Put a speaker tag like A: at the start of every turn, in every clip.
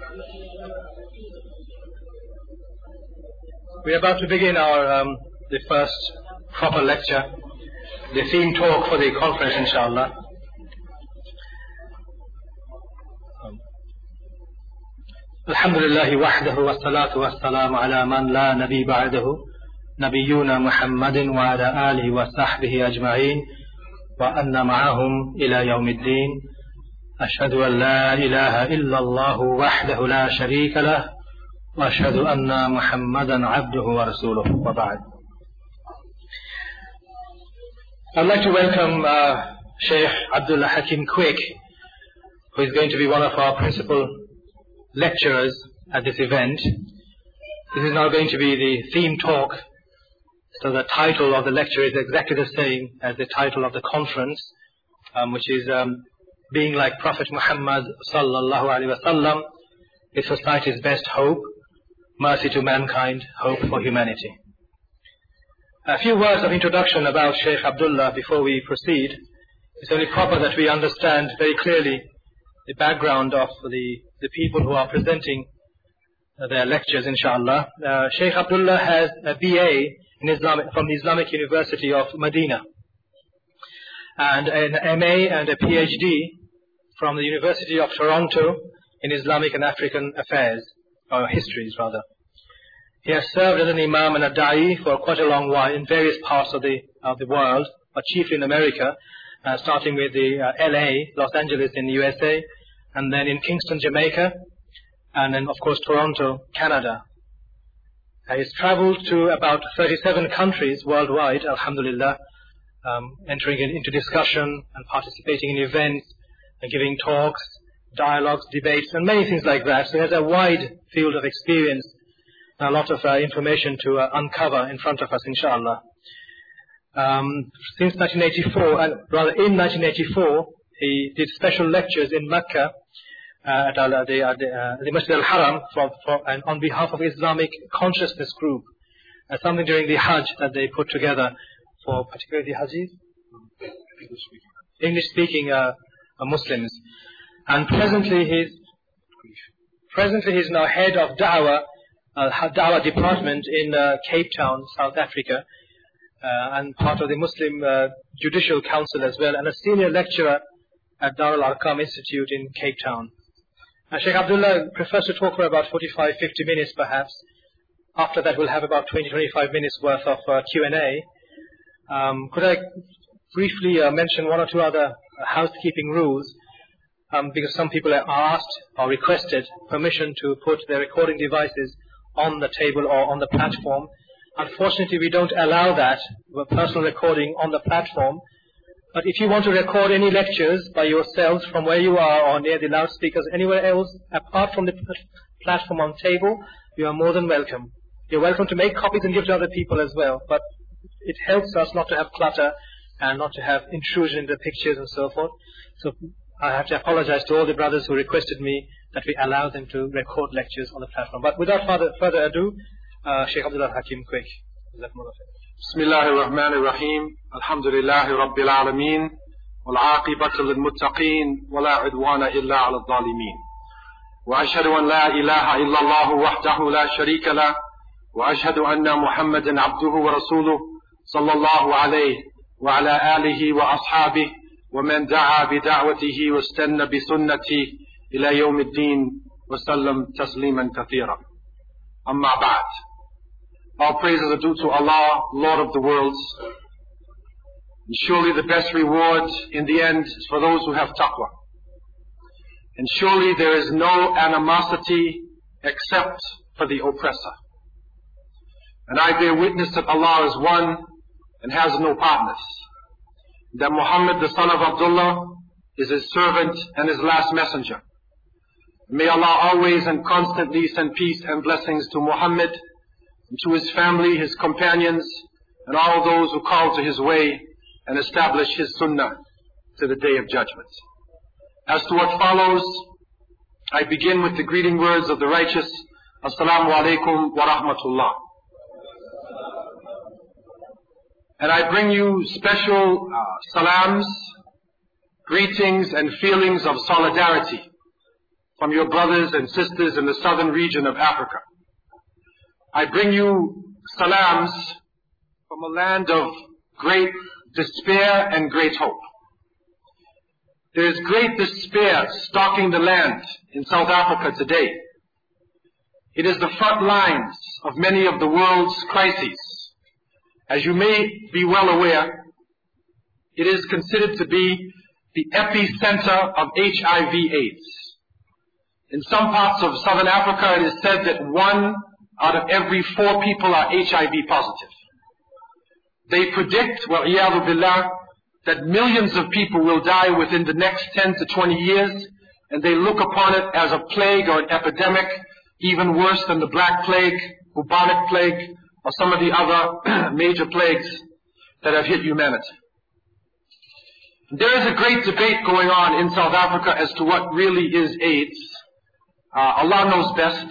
A: We are about to begin the first proper lecture, the theme talk for the conference, inshallah. Alhamdulillah wahdahu wa salatu wa salam ala man la nabi ba'dahu nabiyuna Muhammadin wa ala alihi wa sahbihi ajma'in wa anna ma'ahum ila yawmiddin. Ashhadu an la ilaha illa Allah wahdahu la sharika lah wa ashhadu anna Muhammadan abduhu wa rasuluhu wa ba'd. I'd like to welcome Sheikh Abdullah Hakim Quick, who is going to be one of our principal lecturers at this event. This is now going to be the theme talk, so the title of the lecture is exactly the same as the title of the conference, which is being like Prophet Muhammad sallallahu alaihi wasallam, is society's best hope, mercy to mankind, hope for humanity. A few words of introduction about Sheikh Abdullah before we proceed. It's only proper that we understand very clearly the background of the people who are presenting their lectures, inshallah. Sheikh Abdullah has a BA in Islamic, from the Islamic University of Medina, and an MA and a PhD from the University of Toronto in Islamic and African affairs, or histories rather. He has served as an imam and a da'i for quite a long while in various parts of the world, but chiefly in America, starting with the LA, Los Angeles in the USA, and then in Kingston, Jamaica, and then of course Toronto, Canada. He's traveled to about 37 countries worldwide, alhamdulillah, entering into discussion and participating in events, and giving talks, dialogues, debates, and many things like that. So he has a wide field of experience and a lot of information to uncover in front of us, inshallah. Since 1984, rather in 1984, he did special lectures in Mecca at the Masjid al-Haram and on behalf of Islamic Consciousness Group, something during the Hajj that they put together for particularly Hajis, English-speaking Muslims. And presently he's now head of Dawah department in Cape Town, South Africa, and part of the Muslim Judicial Council as well, and a senior lecturer at Darul Arqam Institute in Cape Town. Sheikh Abdullah prefers to talk for about 45-50 minutes perhaps. After that we'll have about 20-25 minutes worth of Q&A. Could I briefly mention one or two other housekeeping rules? Because some people have asked or requested permission to put their recording devices on the table or on the platform. Unfortunately, we don't allow that, personal recording on the platform. But if you want to record any lectures by yourselves from where you are or near the loudspeakers, anywhere else apart from the platform on table, you are more than welcome. You're welcome to make copies and give to other people as well. But it helps us not to have clutter and not to have intrusion in the pictures and so forth. So I have to apologize to all the brothers who requested me that we allow them to record lectures on the platform. But without further ado, Sheikh Abdullah Hakim Quick.
B: بسم الله الرحمن الرحيم الحمد لله رب العالمين والعاقبة للمتقين ولا عدوان إلا على الظالمين وأشهد أن لا إله إلا الله وحده لا شريك له وأشهد أن محمدا عبده ورسوله صلى الله عليه وعلى آله وأصحابه ومن دعا بدعوته واستنى بسنته إلى يوم الدين وسلم تسليما كثيرا أما بعد. All praises are due to Allah, Lord of the worlds. And surely the best reward in the end is for those who have taqwa. And surely there is no animosity except for the oppressor. And I bear witness that Allah is one and has no partners. That Muhammad, the son of Abdullah, is his servant and his last messenger. May Allah always and constantly send peace and blessings to Muhammad, and to his family, his companions, and all those who call to his way and establish his sunnah to the day of judgment. As to what follows, I begin with the greeting words of the righteous. Assalamu alaikum wa rahmatullah. And I bring you special salams, greetings and feelings of solidarity from your brothers and sisters in the southern region of Africa. I bring you salams from a land of great despair and great hope. There is great despair stalking the land in South Africa today. It is the front lines of many of the world's crises. As you may be well aware, it is considered to be the epicenter of HIV/AIDS. In some parts of Southern Africa, it is said that 1 out of every 4 people are HIV positive. They predict, wal-iyadhu billah, that millions of people will die within the next 10 to 20 years, and they look upon it as a plague or an epidemic, even worse than the Black Plague, bubonic plague, or some of the other major plagues that have hit humanity. There is a great debate going on in South Africa as to what really is AIDS. Allah knows best.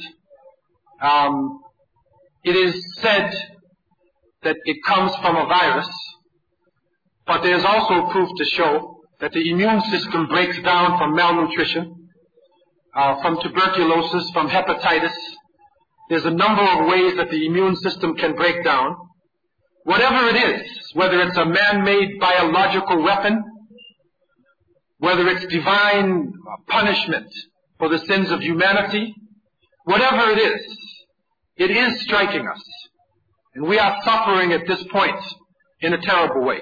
B: It is said that it comes from a virus, but there is also proof to show that the immune system breaks down from malnutrition, from tuberculosis, from hepatitis. There's a number of ways that the immune system can break down. Whatever it is, whether it's a man-made biological weapon, whether it's divine punishment for the sins of humanity, whatever it is striking us. And we are suffering at this point in a terrible way.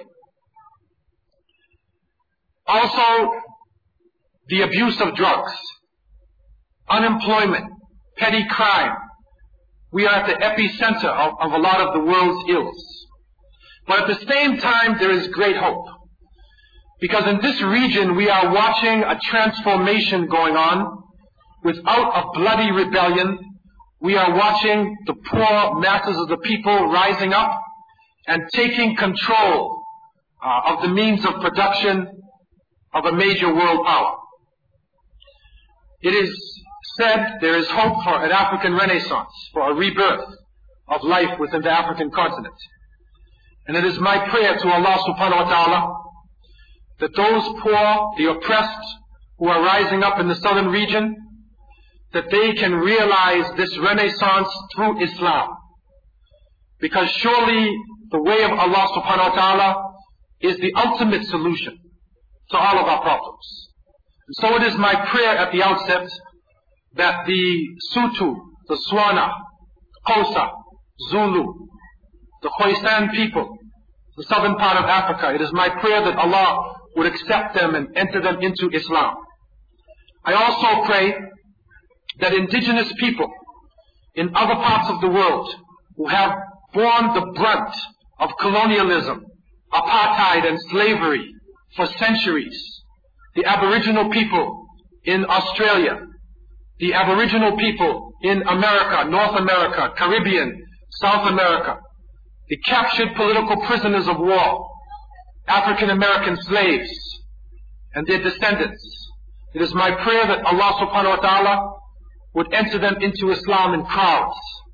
B: Also, the abuse of drugs, unemployment, petty crime. We are at the epicenter of a lot of the world's ills. But at the same time, there is great hope. Because in this region, we are watching a transformation going on without a bloody rebellion. We are watching the poor masses of the people rising up and taking control of the means of production of a major world power. It is said there is hope for an African renaissance, for a rebirth of life within the African continent. And it is my prayer to Allah subhanahu wa ta'ala that those poor, the oppressed, who are rising up in the southern region, that they can realize this renaissance through Islam. Because surely the way of Allah subhanahu wa ta'ala is the ultimate solution to all of our problems. And so it is my prayer at the outset that the Sutu, the Swana, Xhosa, Zulu, the Khoisan people, the southern part of Africa, it is my prayer that Allah would accept them and enter them into Islam. I also pray that indigenous people in other parts of the world who have borne the brunt of colonialism, apartheid and slavery for centuries, the Aboriginal people in Australia, the Aboriginal people in America, North America, Caribbean, South America, the captured political prisoners of war, African American slaves, and their descendants. It is my prayer that Allah subhanahu wa ta'ala would enter them into Islam in crowds,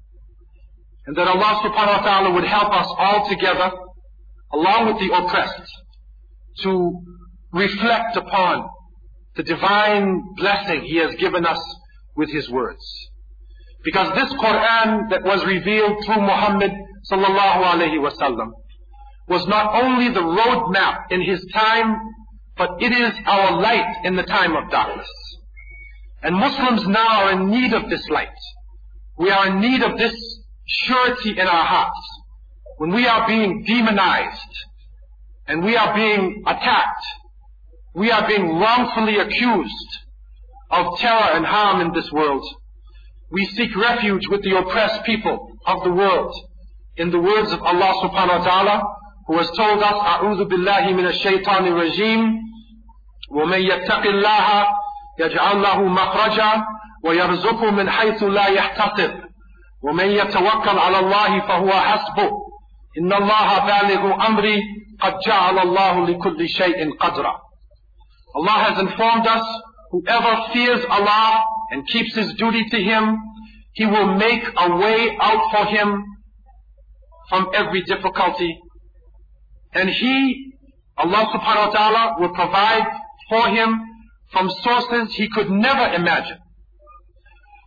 B: and that Allah subhanahu wa ta'ala would help us all together, along with the oppressed, to reflect upon the divine blessing He has given us with His words. Because this Quran that was revealed through Muhammad sallallahu alayhi wa sallam was not only the roadmap in his time, but it is our light in the time of darkness. And Muslims now are in need of this light. We are in need of this surety in our hearts. When we are being demonized, and we are being attacked, we are being wrongfully accused of terror and harm in this world, we seek refuge with the oppressed people of the world in the words of Allah subhanahu wa ta'ala, who has told us, أعوذ بالله من الشيطان الرجيم ومن يتق الله يجعل له مخرجا ويرزقه من حيث لا يحتسب ومن يتوكل على الله فهو حسبه إن الله بالغ أمري قد جعل الله لكل شيء قدرا. Allah has informed us, whoever fears Allah and keeps his duty to Him, He will make a way out for him from every difficulty. And He, Allah subhanahu wa ta'ala, will provide for him from sources he could never imagine.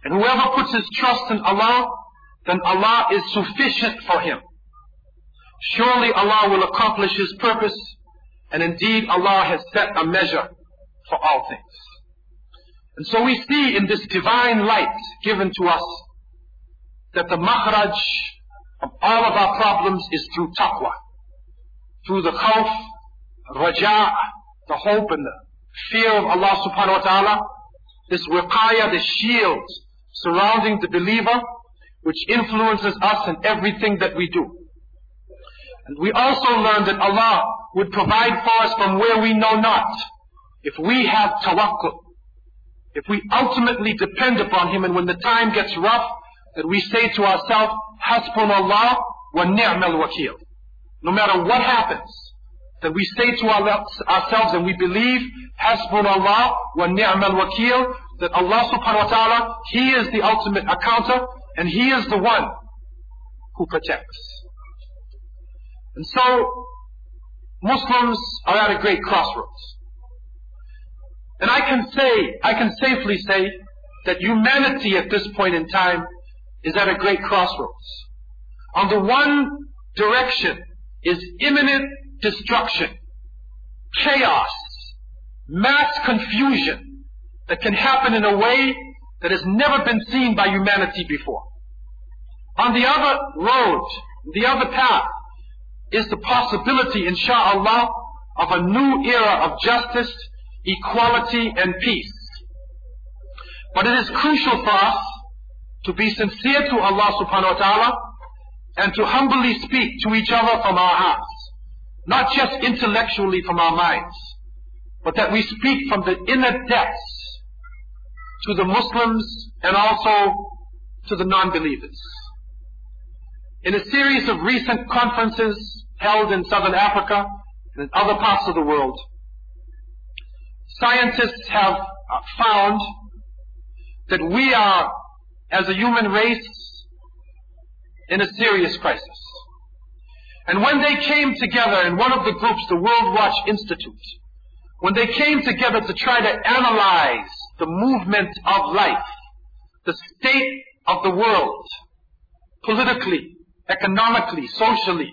B: And whoever puts his trust in Allah, then Allah is sufficient for him. Surely Allah will accomplish His purpose, and indeed Allah has set a measure for all things. And so we see in this divine light given to us that the makhraj of all of our problems is through taqwa, through the khawf, raja, the hope and the fear of Allah subhanahu wa ta'ala, this wiqaya, the shield surrounding the believer, which influences us in everything that we do. And we also learn that Allah would provide for us from where we know not, if we have tawakkul, if we ultimately depend upon Him, and when the time gets rough, that we say to ourselves, Hasbunallah wa ni'mal wakil. No matter what happens, that we say to ourselves and we believe, Hasbunallah wa ni'mal wakil, that Allah subhanahu wa ta'ala, He is the ultimate accounter, and He is the one who protects. And so, Muslims are at a great crossroads. And I can safely say that humanity at this point in time is at a great crossroads. On the one direction is imminent destruction, chaos, mass confusion that can happen in a way that has never been seen by humanity before. On the other road, the other path, is the possibility, insha'Allah, of a new era of justice, equality, and peace. But it is crucial for us to be sincere to Allah subhanahu wa ta'ala and to humbly speak to each other from our hearts. Not just intellectually from our minds, but that we speak from the inner depths to the Muslims and also to the non-believers. In a series of recent conferences held in Southern Africa and in other parts of the world, scientists have found that we are, as a human race, in a serious crisis. And when they came together in one of the groups, the World Watch Institute, when they came together to try to analyze the movement of life, the state of the world, politically, economically, socially,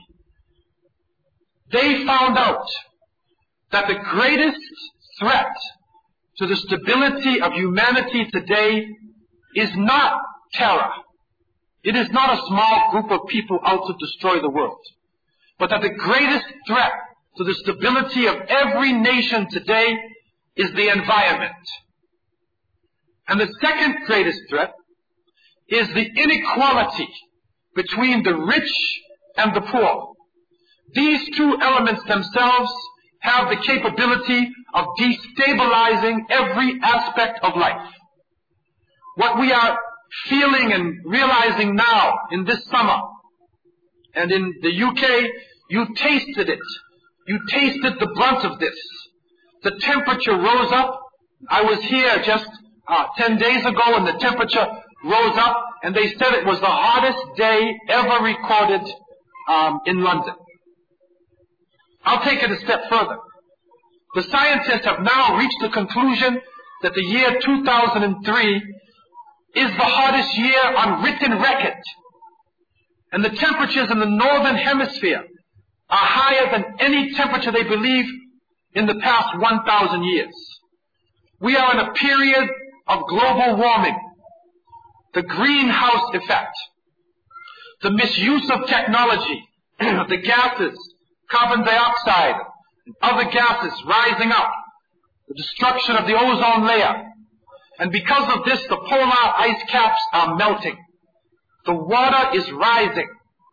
B: they found out that the greatest threat to the stability of humanity today is not terror. It is not a small group of people out to destroy the world. But that the greatest threat to the stability of every nation today is the environment. And the second greatest threat is the inequality between the rich and the poor. These two elements themselves have the capability of destabilizing every aspect of life. What we are feeling and realizing now in this summer, and in the UK, you tasted it. You tasted the brunt of this. The temperature rose up. I was here just 10 days ago and the temperature rose up, and they said it was the hottest day ever recorded in London. I'll take it a step further. The scientists have now reached the conclusion that the year 2003 is the hottest year on written record. And the temperatures in the northern hemisphere are higher than any temperature they believe in the past 1,000 years. We are in a period of global warming, the greenhouse effect, the misuse of technology, the gases, carbon dioxide, and other gases rising up, the destruction of the ozone layer. And because of this, the polar ice caps are melting. The water is rising.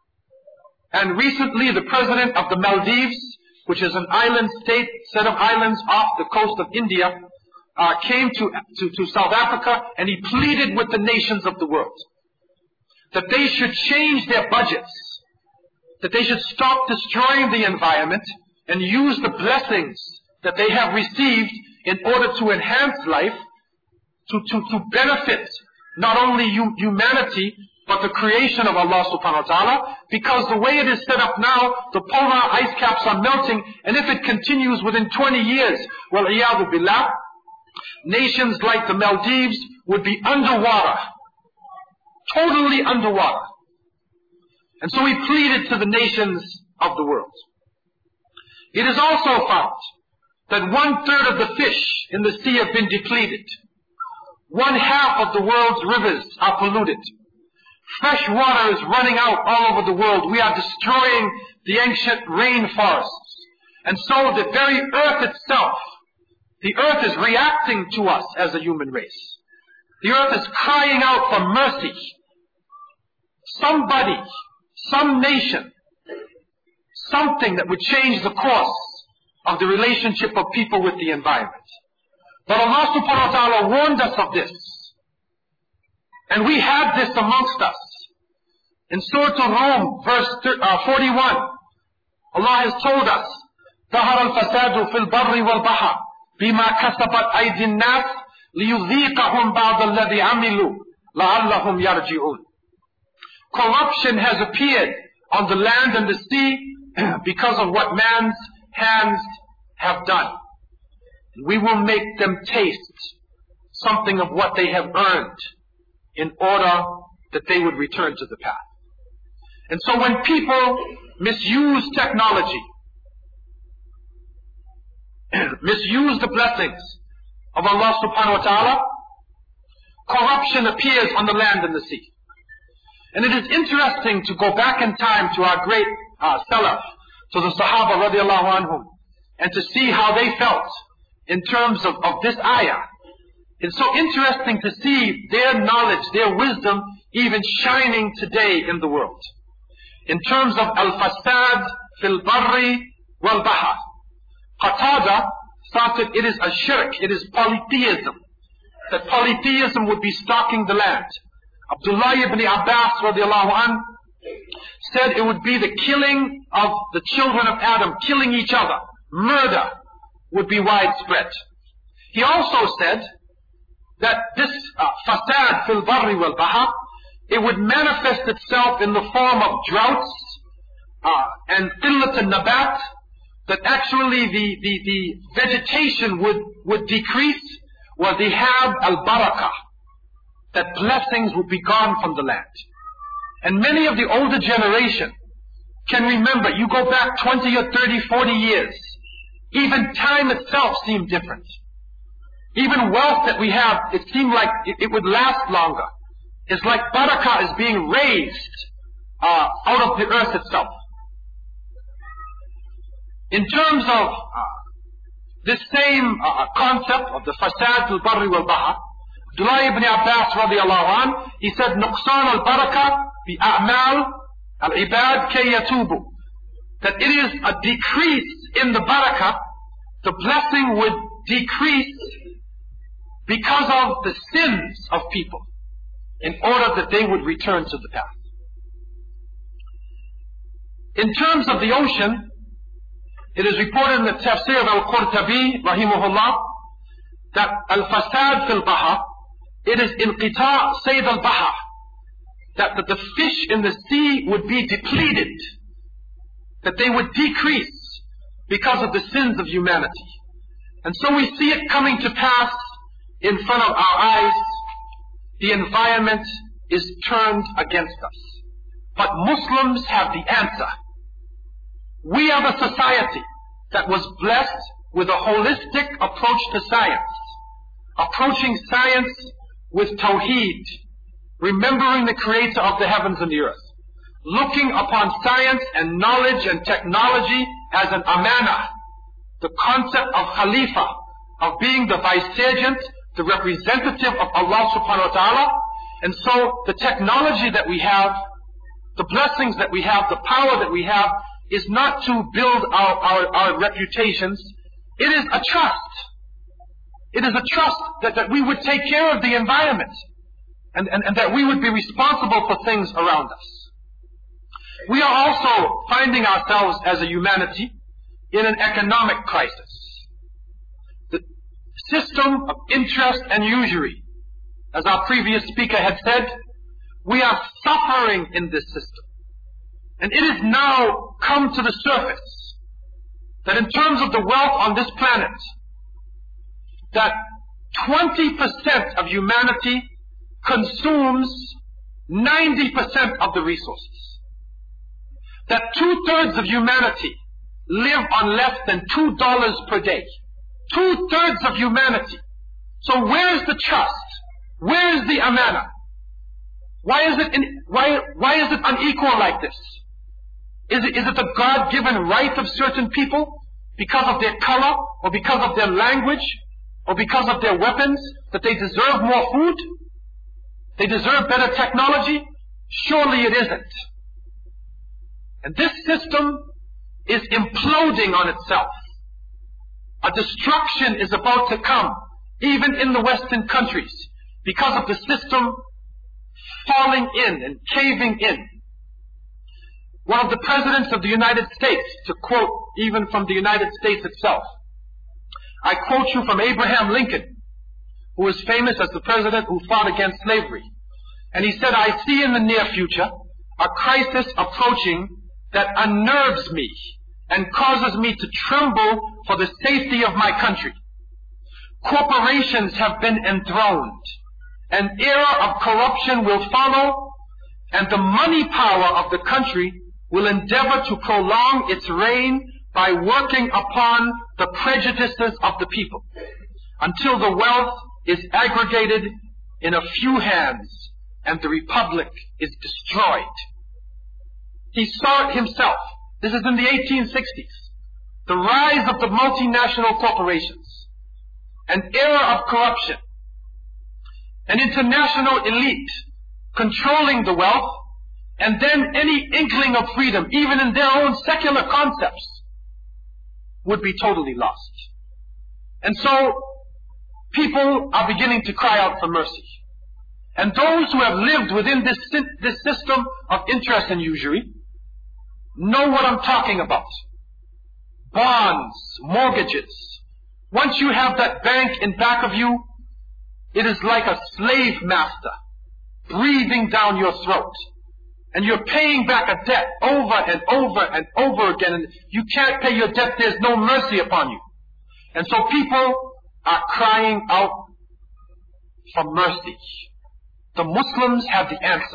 B: And recently the president of the Maldives, which is an island state, set of islands off the coast of India, came to South Africa, and he pleaded with the nations of the world that they should change their budgets, that they should stop destroying the environment and use the blessings that they have received in order to enhance life, to benefit not only humanity, but the creation of Allah subhanahu wa ta'ala, because the way it is set up now, the polar ice caps are melting, and if it continues within 20 years, wal-iyadu billah, nations like the Maldives would be underwater totally underwater. And so he pleaded to the nations of the world. It is also found that 1/3 of the fish in the sea have been depleted. 1/2 of the world's rivers are polluted. Fresh water is running out all over the world. We are destroying the ancient rainforests. And so the very earth itself, the earth is reacting to us as a human race. The earth is crying out for mercy. Somebody, some nation, something that would change the course of the relationship of people with the environment. But Allah subhanahu wa ta'ala warned us of this. And we have this amongst us. In Surah Al-Rum, verse 41, Allah has told us, ظهر الفساد في البر والبحر بما كسبت أيدي الناس ليذيقهم بعض الذي عملوا لعلهم يرجعون. Corruption has appeared on the land and the sea because of what man's hands have done. We will make them taste something of what they have earned in order that they would return to the path. And so when people misuse technology, misuse the blessings of Allah subhanahu wa ta'ala, corruption appears on the land and the sea. And it is interesting to go back in time to our great Salaf, to the Sahaba radiallahu anhum, and to see how they felt in terms of this ayah. It's so interesting to see their knowledge, their wisdom, even shining today in the world. In terms of al-fasad fil barri wal bahar. Qatada thought that it is a shirk, it is polytheism. That polytheism would be stalking the land. Abdullah ibn Abbas radiallahu anh said it would be the killing of the children of Adam, killing each other. Murder would be widespread. He also said that this fasad fil barri wal bahar, it would manifest itself in the form of droughts and qillat al-nabat, that actually the vegetation would decrease, wa dhihab al-barakah, that blessings would be gone from the land. And many of the older generation can remember, you go back 20 or 30, 40 years, even time itself seemed different. Even wealth that we have, it seemed like it would last longer. It's like barakah is being raised out of the earth itself. In terms of this same concept of the fasad al-barri wal-bahar, Abdullah ibn Abbas radiallahu anh, he said, nuqsan al-barakah bi a'mal al-ibad kay yatubu. That it is a decrease in the barakah, the blessing would decrease because of the sins of people, in order that they would return to the path. In terms of the ocean, it is reported in the tafsir of Al-Qurtubi, rahimahullah, that al-fasad fil bahar, it is inqita' sayd al-bahar, that the fish in the sea would be depleted, that they would decrease because of the sins of humanity. And so we see it coming to pass in front of our eyes. The environment is turned against us. But Muslims have the answer. We are the society that was blessed with a holistic approach to science. Approaching science with tawheed. Remembering the creator of the heavens and the earth. Looking upon science and knowledge and technology as an amana. The concept of khalifa, of being the vicegerent, the representative of Allah subhanahu wa ta'ala. And so the technology that we have, the blessings that we have, the power that we have, is not to build our reputations. It is a trust. It is a trust that we would take care of the environment. And that we would be responsible for things around us. We are also finding ourselves as a humanity in an economic crisis. The system of interest and usury, as our previous speaker had said, we are suffering in this system. And it has now come to the surface that in terms of the wealth on this planet, that 20% of humanity consumes 90% of the resources. That 2/3 of humanity live on less than $2 per day. 2/3 of humanity. So where is the trust? Where is the amana? Why is it unequal like this? Is it a God-given right of certain people because of their color or because of their language or because of their weapons that they deserve more food? They deserve better technology? Surely it isn't. And this system is imploding on itself. A destruction is about to come, even in the Western countries, because of the system falling in and caving in. One of the presidents of the United States, to quote even from the United States itself, I quote you from Abraham Lincoln, who is famous as the president who fought against slavery. And he said, I see in the near future a crisis approaching that unnerves me and causes me to tremble for the safety of my country. Corporations have been enthroned. An era of corruption will follow, and the money power of the country will endeavor to prolong its reign by working upon the prejudices of the people until the wealth is aggregated in a few hands and the republic is destroyed. He saw it himself. This is in the 1860s. The rise of the multinational corporations, an era of corruption, an international elite controlling the wealth, and then any inkling of freedom, even in their own secular concepts, would be totally lost. And so, people are beginning to cry out for mercy. And those who have lived within this system of interest and usury know what I'm talking about. Bonds, mortgages. Once you have that bank in back of you, it is like a slave master breathing down your throat. And you're paying back a debt over and over and over again. And you can't pay your debt. There's no mercy upon you. And so people are crying out for mercy. The Muslims have the answer.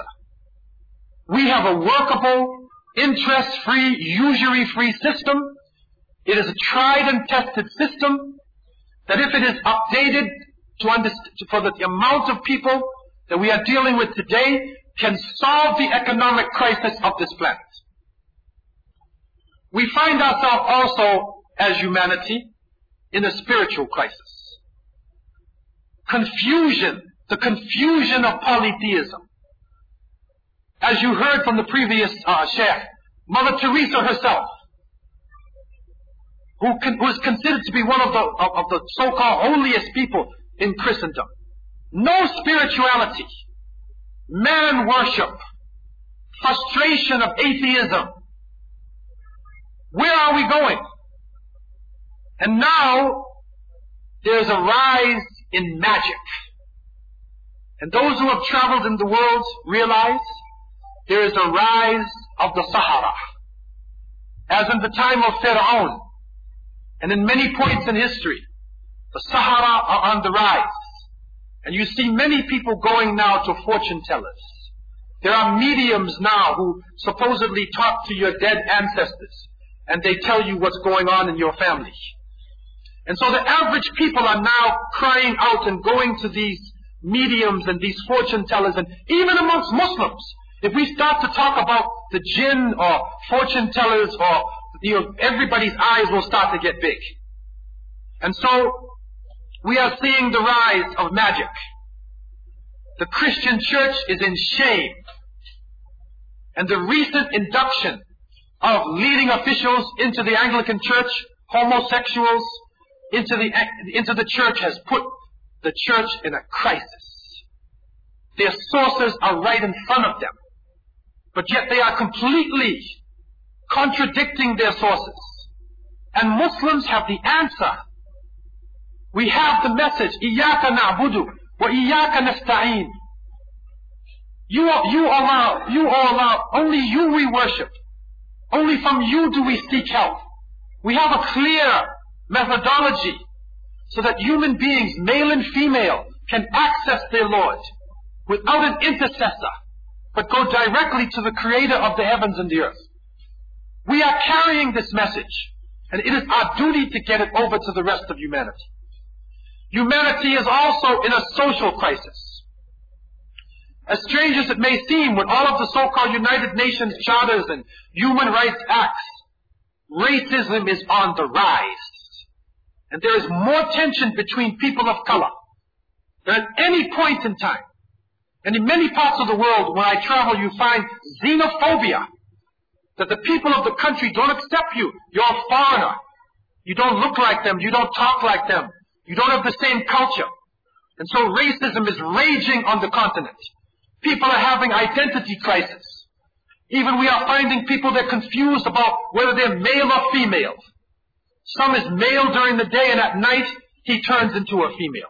B: We have a workable, interest-free, usury-free system. It is a tried and tested system that if it is updated for the amount of people that we are dealing with today, can solve the economic crisis of this planet. We find ourselves also, as humanity, in a spiritual crisis. Confusion, the confusion of polytheism. As you heard from the previous Sheikh, Mother Teresa herself, who is considered to be one of the so-called holiest people in Christendom. No spirituality. Man worship, frustration of atheism. Where are we going? And now there's a rise in magic. And those who have traveled in the world realize there is a rise of the Sahara. As in the time of Pharaoh, and in many points in history, the Sahara are on the rise. And you see many people going now to fortune tellers. There are mediums now who supposedly talk to your dead ancestors, and they tell you what's going on in your family. And so the average people are now crying out and going to these mediums and these fortune tellers, and even amongst Muslims, if we start to talk about the jinn or fortune tellers, or everybody's eyes will start to get big. And so we are seeing the rise of magic. The Christian church is in shame. And the recent induction of leading officials into the Anglican church, homosexuals, into the church has put the church in a crisis. Their sources are right in front of them. But yet they are completely contradicting their sources. And Muslims have the answer. We have the message, إِيَّاكَ نَعْبُدُ وَإِيَّاكَ نَسْتَعِينُ. You Allah, only you we worship. Only from you do we seek help. We have a clear methodology so that human beings, male and female, can access their Lord without an intercessor, but go directly to the Creator of the heavens and the earth. We are carrying this message, and it is our duty to get it over to the rest of humanity. Humanity is also in a social crisis. As strange as it may seem, with all of the so-called United Nations charters and human rights acts, racism is on the rise. And there is more tension between people of color than at any point in time. And in many parts of the world, when I travel, you find xenophobia. That the people of the country don't accept you. You're a foreigner. You don't look like them. You don't talk like them. You don't have the same culture. And so racism is raging on the continent. People are having identity crisis. Even we are finding people that are confused about whether they're male or female. Some is male during the day and at night he turns into a female.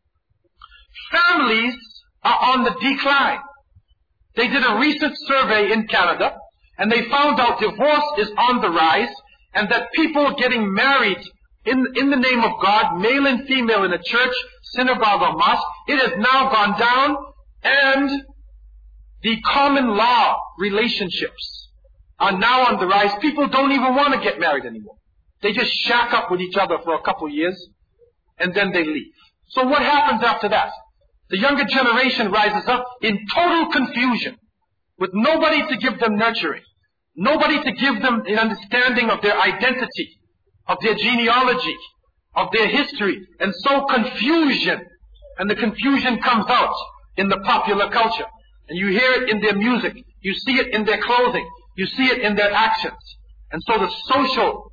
B: Families are on the decline. They did a recent survey in Canada and they found out divorce is on the rise and that people getting married in the name of God, male and female in a church, synagogue or mosque, it has now gone down, and the common law relationships are now on the rise. People don't even want to get married anymore. They just shack up with each other for a couple years and then they leave. So what happens after that? The younger generation rises up in total confusion with nobody to give them nurturing, nobody to give them an understanding of their identity, of their genealogy, of their history, and so confusion. And the confusion comes out in the popular culture. And you hear it in their music, you see it in their clothing, you see it in their actions. And so the social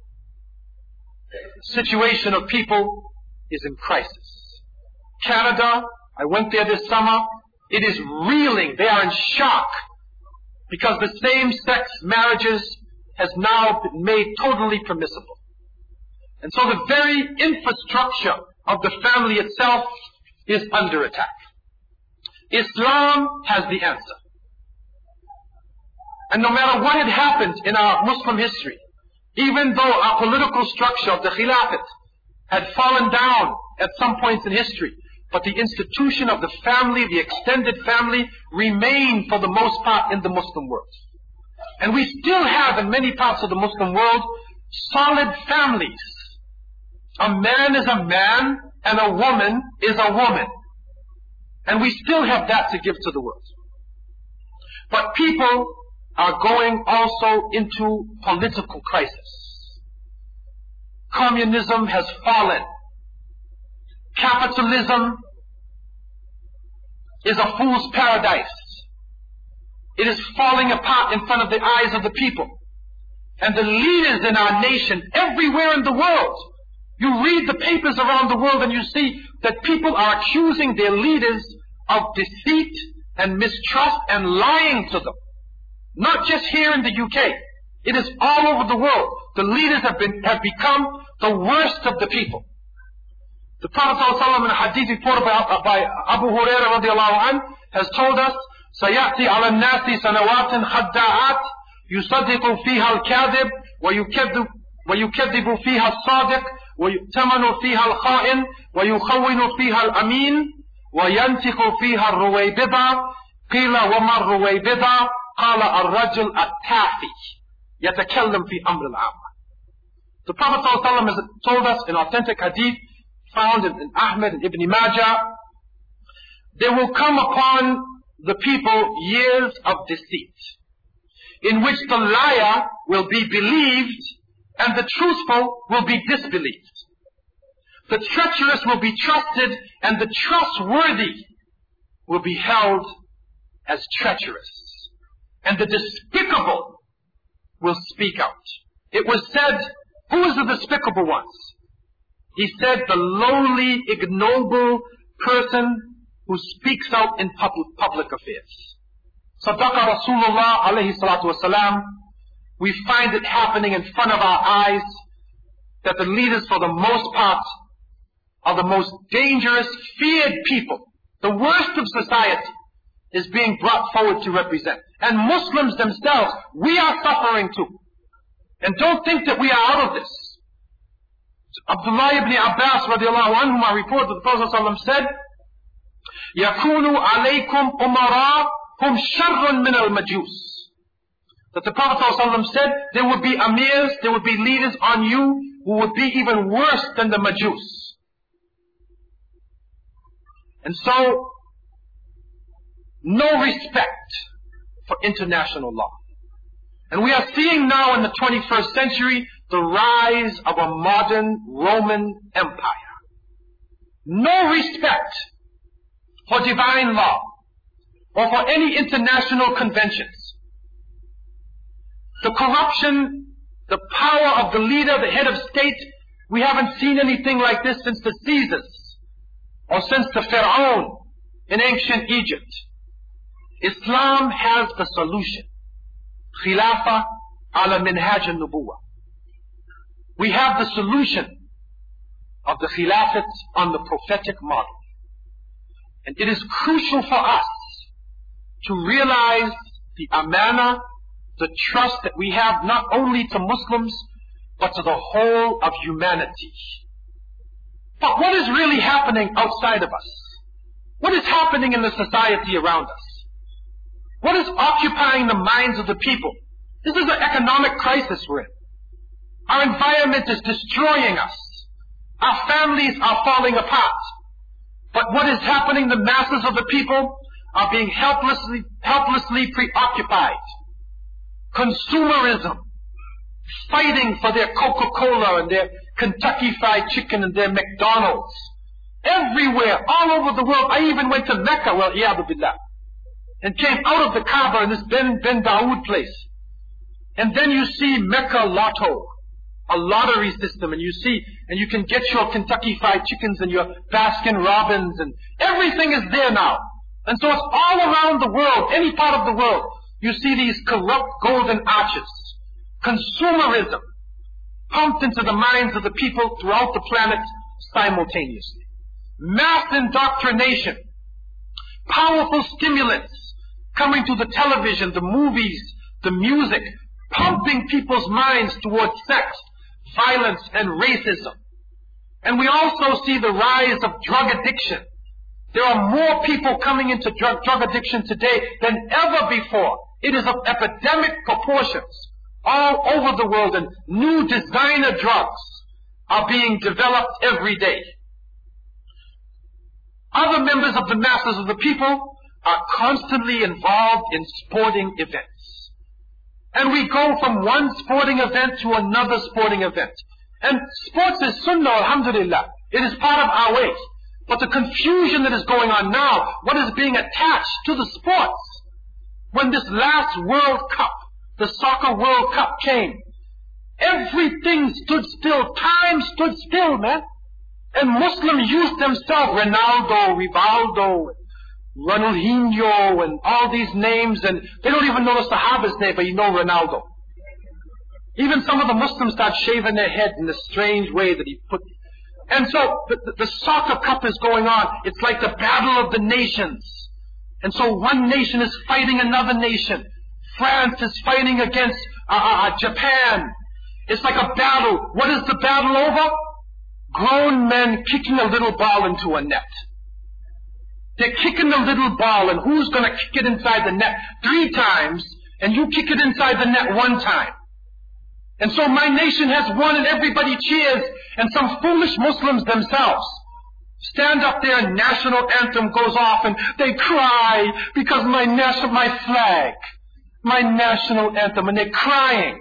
B: situation of people is in crisis. Canada, I went there this summer, it is reeling, they are in shock, because the same-sex marriages has now been made totally permissible. And so the very infrastructure of the family itself is under attack. Islam has the answer. And no matter what had happened in our Muslim history, even though our political structure of the Khilafat had fallen down at some points in history, but the institution of the family, the extended family, remained for the most part in the Muslim world. And we still have in many parts of the Muslim world solid families. A man is a man and a woman is a woman. And we still have that to give to the world. But people are going also into political crisis. Communism has fallen. Capitalism is a fool's paradise. It is falling apart in front of the eyes of the people. And the leaders in our nation, everywhere in the world, you read the papers around the world and you see that people are accusing their leaders of deceit and mistrust and lying to them. Not just here in the UK. It is all over the world. The leaders have become the worst of the people. The Prophet ﷺ in a hadith reported by Abu Hurairah radiallahu anhu has told us, سَيَأْتِي عَلَى النَّاسِ سَنَوَاتٍ خَدَّاعَاتٍ يُصَدِّقُ فِيهَا الْكَاذِبُ وَيُكَذِّبُ فِيهَا الصَّادِقُ وَيُؤْتَمَنُ فِيهَا الْخَائِنُ وَيُخَوِّنُ فِيهَا الْأَمِينُ وَيَنْتِقُ فِيهَا الرُّوَيْبِضَةُ قِيلَ وَمَا الرُّوَيْبِضَةُ قَالَ الرَّجُلُ التَّافِي يَتَكَلَّمْ فِي أَمْرِ الْعَامَّةِ. The Prophet ﷺ has told us in authentic hadith found in Ahmed and Ibn Majah, there will come upon the people years of deceit, in which the liar will be believed and the truthful will be disbelieved. The treacherous will be trusted and the trustworthy will be held as treacherous. And the despicable will speak out. It was said, who is the despicable ones? He said, the lowly, ignoble person who speaks out in public affairs. Sadaqa Rasulullah alayhi salatu wasalam. We find it happening in front of our eyes that the leaders for the most part are the most dangerous, feared people. The worst of society is being brought forward to represent. And Muslims themselves, we are suffering too. And don't think that we are out of this. Abdullah ibn Abbas radiallahu anhu report that the Prophet ﷺ said, يَكُونُ عَلَيْكُمْ أُمَرَاء hum sharrun min al-majus. That the Prophet ﷺ said, there would be amirs, there would be leaders on you who would be even worse than the majus. And so, no respect for international law. And we are seeing now in the 21st century the rise of a modern Roman Empire. No respect for divine law or for any international conventions. The corruption, the power of the leader, the head of state, we haven't seen anything like this since the Caesars or since the Pharaoh in ancient Egypt. Islam has the solution. Khilafah ala minhaj al-nubuwah. We have the solution of the Khilafat on the prophetic model. And it is crucial for us to realize the amana, the trust that we have not only to Muslims, but to the whole of humanity. But what is really happening outside of us? What is happening in the society around us? What is occupying the minds of the people? This is an economic crisis we're in. Our environment is destroying us. Our families are falling apart. But what is happening? The masses of the people are being helplessly preoccupied. Consumerism, fighting for their Coca-Cola and their Kentucky Fried Chicken and their McDonald's. Everywhere, all over the world. I even went to Mecca, well, iyadu billah, and came out of the Kaaba in this Ben Dawood place. And then you see Mecca Lotto, a lottery system, and you can get your Kentucky Fried Chickens and your Baskin Robbins, and everything is there now. And so it's all around the world, any part of the world, you see these corrupt golden arches. Consumerism pumped into the minds of the people throughout the planet simultaneously. Mass indoctrination, powerful stimulants coming to the television, the movies, the music, pumping people's minds towards sex, violence, and racism. And we also see the rise of drug addiction. There are more people coming into drug addiction today than ever before. It is of epidemic proportions all over the world, and new designer drugs are being developed every day. Other members of the masses of the people are constantly involved in sporting events. And we go from one sporting event to another sporting event. And sports is sunnah, alhamdulillah. It is part of our way. But the confusion that is going on now, what is being attached to the sports? When this last World Cup, the Soccer World Cup came, everything stood still. Time stood still, man. And Muslim youth themselves, Ronaldo, Rivaldo, Ronaldinho, and all these names, and they don't even know the Sahaba's name, but you know Ronaldo. Even some of the Muslims start shaving their heads in the strange way that he put. And so the Soccer Cup is going on. It's like the battle of the nations. And so one nation is fighting another nation. France is fighting against Japan. It's like a battle. What is the battle over? Grown men kicking a little ball into a net. They're kicking a little ball, and who's going to kick it inside the net 3 times, and you kick it inside the net 1 time. And so my nation has won, and everybody cheers, and some foolish Muslims themselves stand up there, and national anthem goes off, and they cry because my flag, my national anthem, and they're crying.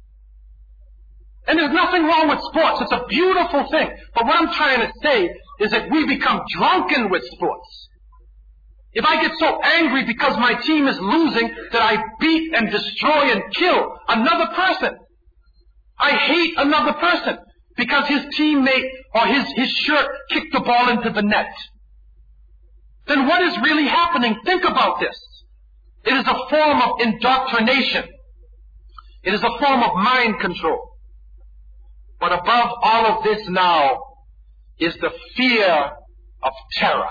B: And there's nothing wrong with sports. It's a beautiful thing. But what I'm trying to say is that we become drunken with sports. If I get so angry because my team is losing that I beat and destroy and kill another person, I hate another person because his teammate or his shirt kicked the ball into the net, then what is really happening? Think about this. It is a form of indoctrination. It is a form of mind control. But above all of this now is the fear of terror.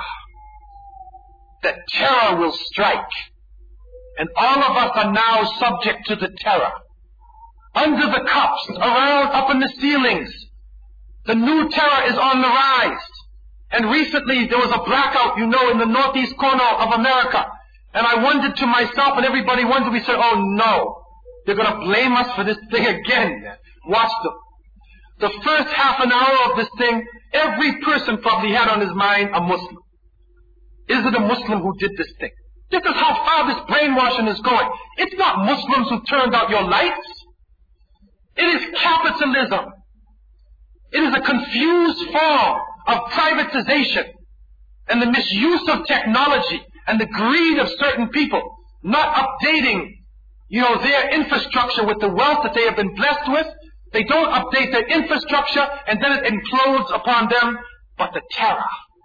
B: That terror will strike. And all of us are now subject to the terror. Under the cups, around, up in the ceilings, the new terror is on the rise. And recently there was a blackout, in the northeast corner of America. And I wondered to myself, and everybody wondered, we said, oh no, they're going to blame us for this thing again. Watch them. The first half an hour of this thing, every person probably had on his mind a Muslim. Is it a Muslim who did this thing? This is how far this brainwashing is going. It's not Muslims who turned out your lights. It is capitalism. It is a confused form of privatization and the misuse of technology and the greed of certain people not updating, their infrastructure with the wealth that they have been blessed with. They don't update their infrastructure and then it implodes upon them. But the terror,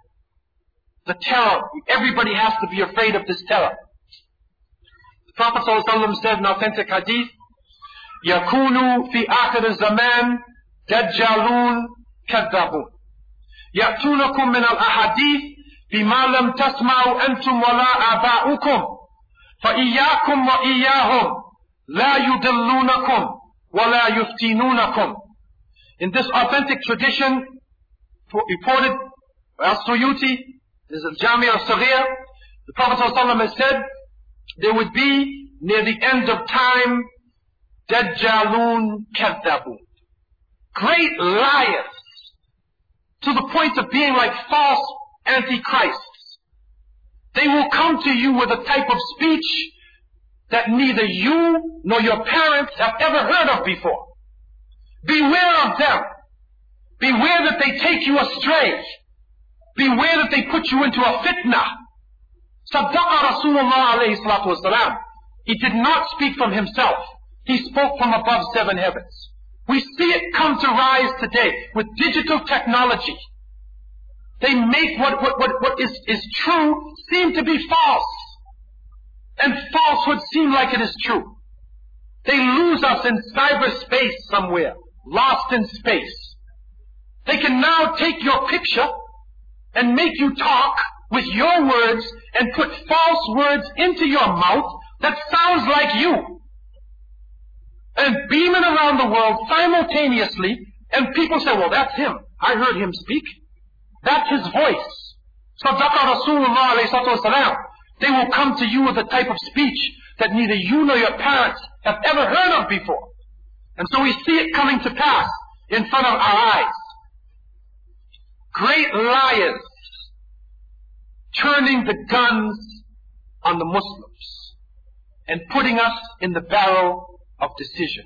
B: everybody has to be afraid of this terror. The Prophet ﷺ said in authentic hadith, يَكُونُ فِي آخِرِ الزَّمَانِ دَجَّالُونَ كَذَّابُونَ يَأْتُونَكُم مِّنَ الْأَحَادِيثِ بِمَا لَمْ تَسْمَعُوا أَنْتُمْ وَلَا آبَاؤُكُمْ فَإِيَّاكُمْ وَإِيَّاهُمْ لَا يُضِلُّونَكُمْ وَلَا يُفْتِنُونَكُمْ. In this authentic tradition, reported by Al-Suyuti, this is Al-Jami' al-Saghir, the Prophet ﷺ has said, there would be, near the end of time, Dajjalun Kadhabun. Great liars, to the point of being like false antichrists. They will come to you with a type of speech that neither you nor your parents have ever heard of before. Beware of them. Beware that they take you astray. Beware that they put you into a fitna. Saddaqa Rasulullah alayhi salatu wasalam. He did not speak from himself. He spoke from above 7 heavens. We see it come to rise today with digital technology. They make what is true seem to be false. And falsehood seem like it is true. They lose us in cyberspace somewhere, lost in space. They can now take your picture and make you talk with your words and put false words into your mouth that sounds like you. And beaming around the world simultaneously, and people say, well, that's him. I heard him speak. That's his voice. Sadaqa Rasulullah alayhi salatu wasalam. They will come to you with a type of speech that neither you nor your parents have ever heard of before. And so we see it coming to pass in front of our eyes. Great liars turning the guns on the Muslims and putting us in the barrel of decision.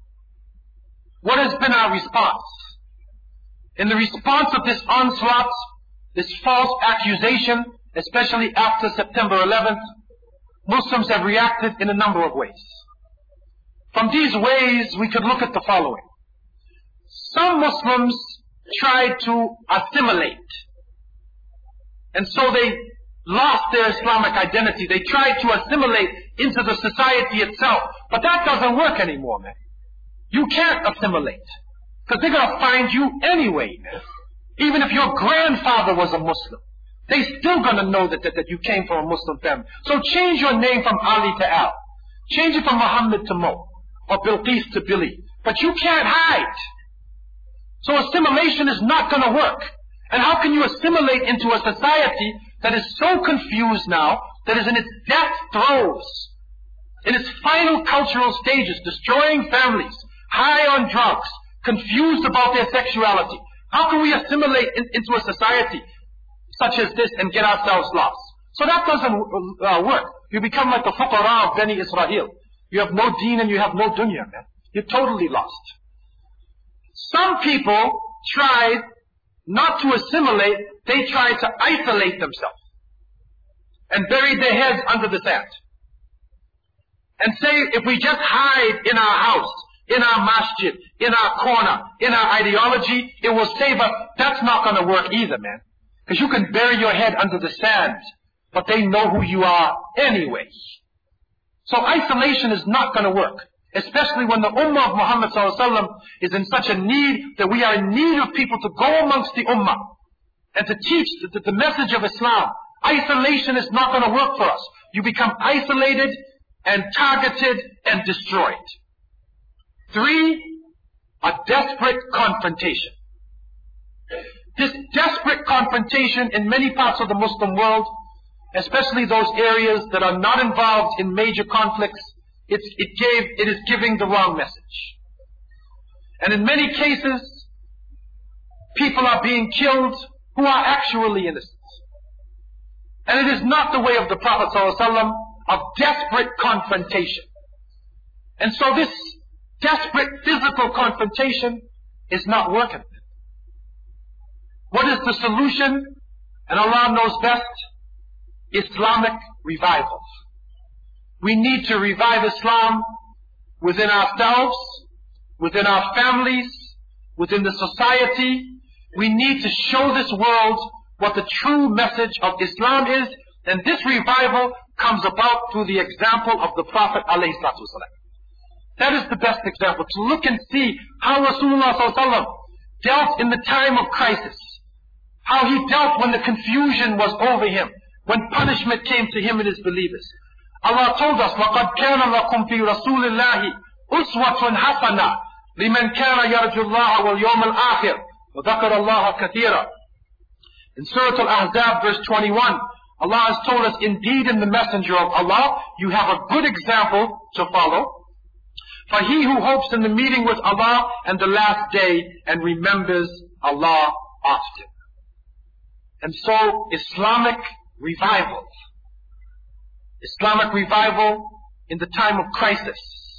B: What has been our response? In the response of this onslaught, this false accusation, especially after September 11th, Muslims have reacted in a number of ways. From these ways, we could look at the following. Some Muslims tried to assimilate, and so they lost their Islamic identity. They tried to assimilate into the society itself, but that doesn't work anymore, man. You can't assimilate, because they're going to find you anyway, man. Even if your grandfather was a Muslim, they're still going to know that you came from a Muslim family. So change your name from Ali to Al. Change it from Muhammad to Mo, or Bilqis to Billy. But you can't hide. So assimilation is not going to work. And how can you assimilate into a society that is so confused now, that is in its death throes, in its final cultural stages, destroying families, high on drugs, confused about their sexuality? How can we assimilate into a society such as this and get ourselves lost? So that doesn't work. You become like the fuqara of Bani Israel. You have no deen and you have no dunya, man. You're totally lost. Some people tried not to assimilate, they tried to isolate themselves and bury their heads under the sand and say, if we just hide in our house, in our masjid, in our corner, in our ideology, it will save us. That's not going to work either, man. Because you can bury your head under the sand, but they know who you are anyway. So isolation is not going to work. Especially when the Ummah of Muhammad ﷺ is in such a need that we are in need of people to go amongst the Ummah and to teach the message of Islam. Isolation is not going to work for us. You become isolated and targeted and destroyed. 3, a desperate confrontation. This desperate confrontation in many parts of the Muslim world especially those areas that are not involved in major conflicts, it is giving the wrong message. And in many cases, people are being killed who are actually innocent. And it is not the way of the Prophet ﷺ of desperate confrontation. And so this desperate physical confrontation is not working. What is the solution? And Allah knows best. Islamic revival. We need to revive Islam within ourselves, within our families, within the society. We need to show this world what the true message of Islam is, and this revival comes about through the example of the Prophet ﷺ. That is the best example, to look and see how Rasulullah ﷺ dealt in the time of crisis, how he dealt when the confusion was over him, when punishment came to him and his believers. Allah told us, لَقَدْ كَانَ لَكُمْ فِي رَسُولِ اللَّهِ أُسْوَةٌ حَسَنَةٌ لِمَنْ كَانَ يَرْجُو اللَّهَ وَالْيَوْمَ الْآخِرِ وَذَكَرَ اللَّهَ كَثِيرًا. In Surah Al-Ahzab, verse 21, Allah has told us, indeed in the Messenger of Allah, you have a good example to follow. For he who hopes in the meeting with Allah and the last day and remembers Allah often. And so, Islamic revival in the time of crisis.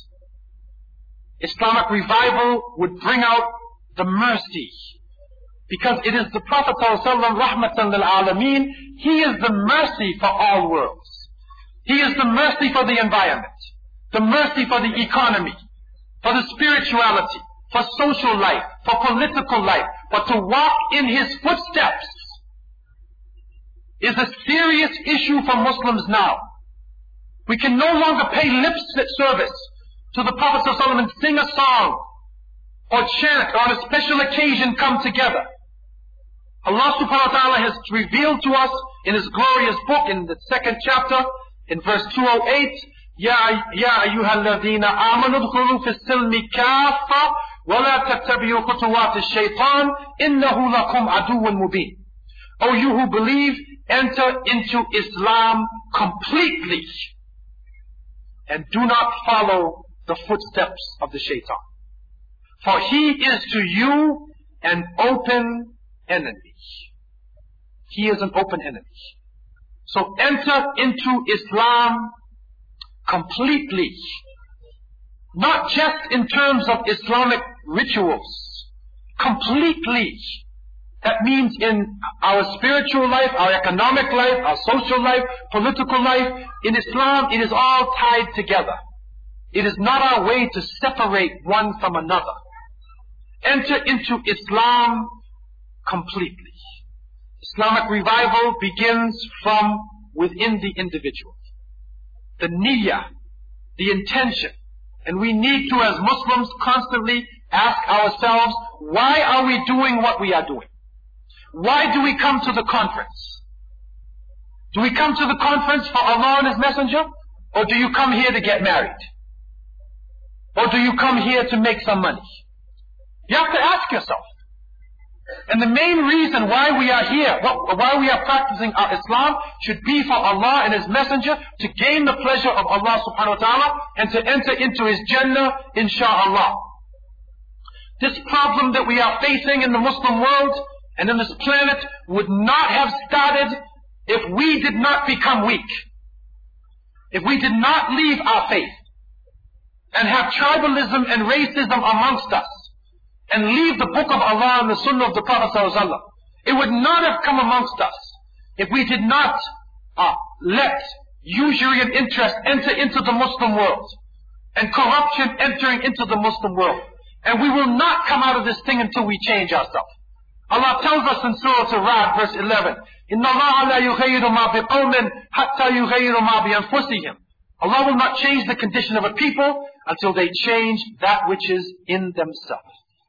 B: Islamic revival would bring out the mercy. Because it is the Prophet ﷺ, rahmatan lil alameen, he is the mercy for all worlds. He is the mercy for the environment, the mercy for the economy, for the spirituality, for social life, for political life. But to walk in his footsteps is a serious issue for Muslims now. We can no longer pay lip service to the Prophet ﷺ and sing a song or chant or on a special occasion come together. Allah subhanahu wa ta'ala has revealed to us in His glorious book in the 2nd chapter, in verse 208, Ya ayyuhal ladhina amanu dhkulu fis silmi kaffa wa la tattabi'u khutuwat ash-shaytan innahu lakum aduwwun mubin. O you who believe, enter into Islam completely and do not follow the footsteps of the shaitan. For he is to you an open enemy. He is an open enemy. So enter into Islam completely. Not just in terms of Islamic rituals. Completely. That means in our spiritual life, our economic life, our social life, political life. In Islam, it is all tied together. It is not our way to separate one from another. Enter into Islam completely. Islamic revival begins from within the individual. The niyyah, the intention. And we need to, as Muslims, constantly ask ourselves, why are we doing what we are doing? Why do we come to the conference? Do we come to the conference for Allah and His Messenger? Or do you come here to get married? Or do you come here to make some money? You have to ask yourself. And the main reason why we are here, why we are practicing our Islam, should be for Allah and His Messenger, to gain the pleasure of Allah subhanahu wa ta'ala, and to enter into His Jannah, insha'Allah. This problem that we are facing in the Muslim world, and in this planet, would not have started if we did not become weak. If we did not leave our faith, and have tribalism and racism amongst us, and leave the book of Allah and the sunnah of the Prophet ﷺ. It would not have come amongst us if we did not let usury and interest enter into the Muslim world, and corruption entering into the Muslim world. And we will not come out of this thing until we change ourselves. Allah tells us in Surah Ar-Ra'd, verse 11, إِنَّ اللَّهَ لَا يُغَيِّرُ مَا بِقَوْمٍ حَتَّى يُغَيِّرُ مَا بِأَنفُسِهِمْ. Allah will not change the condition of a people until they change that which is in themselves.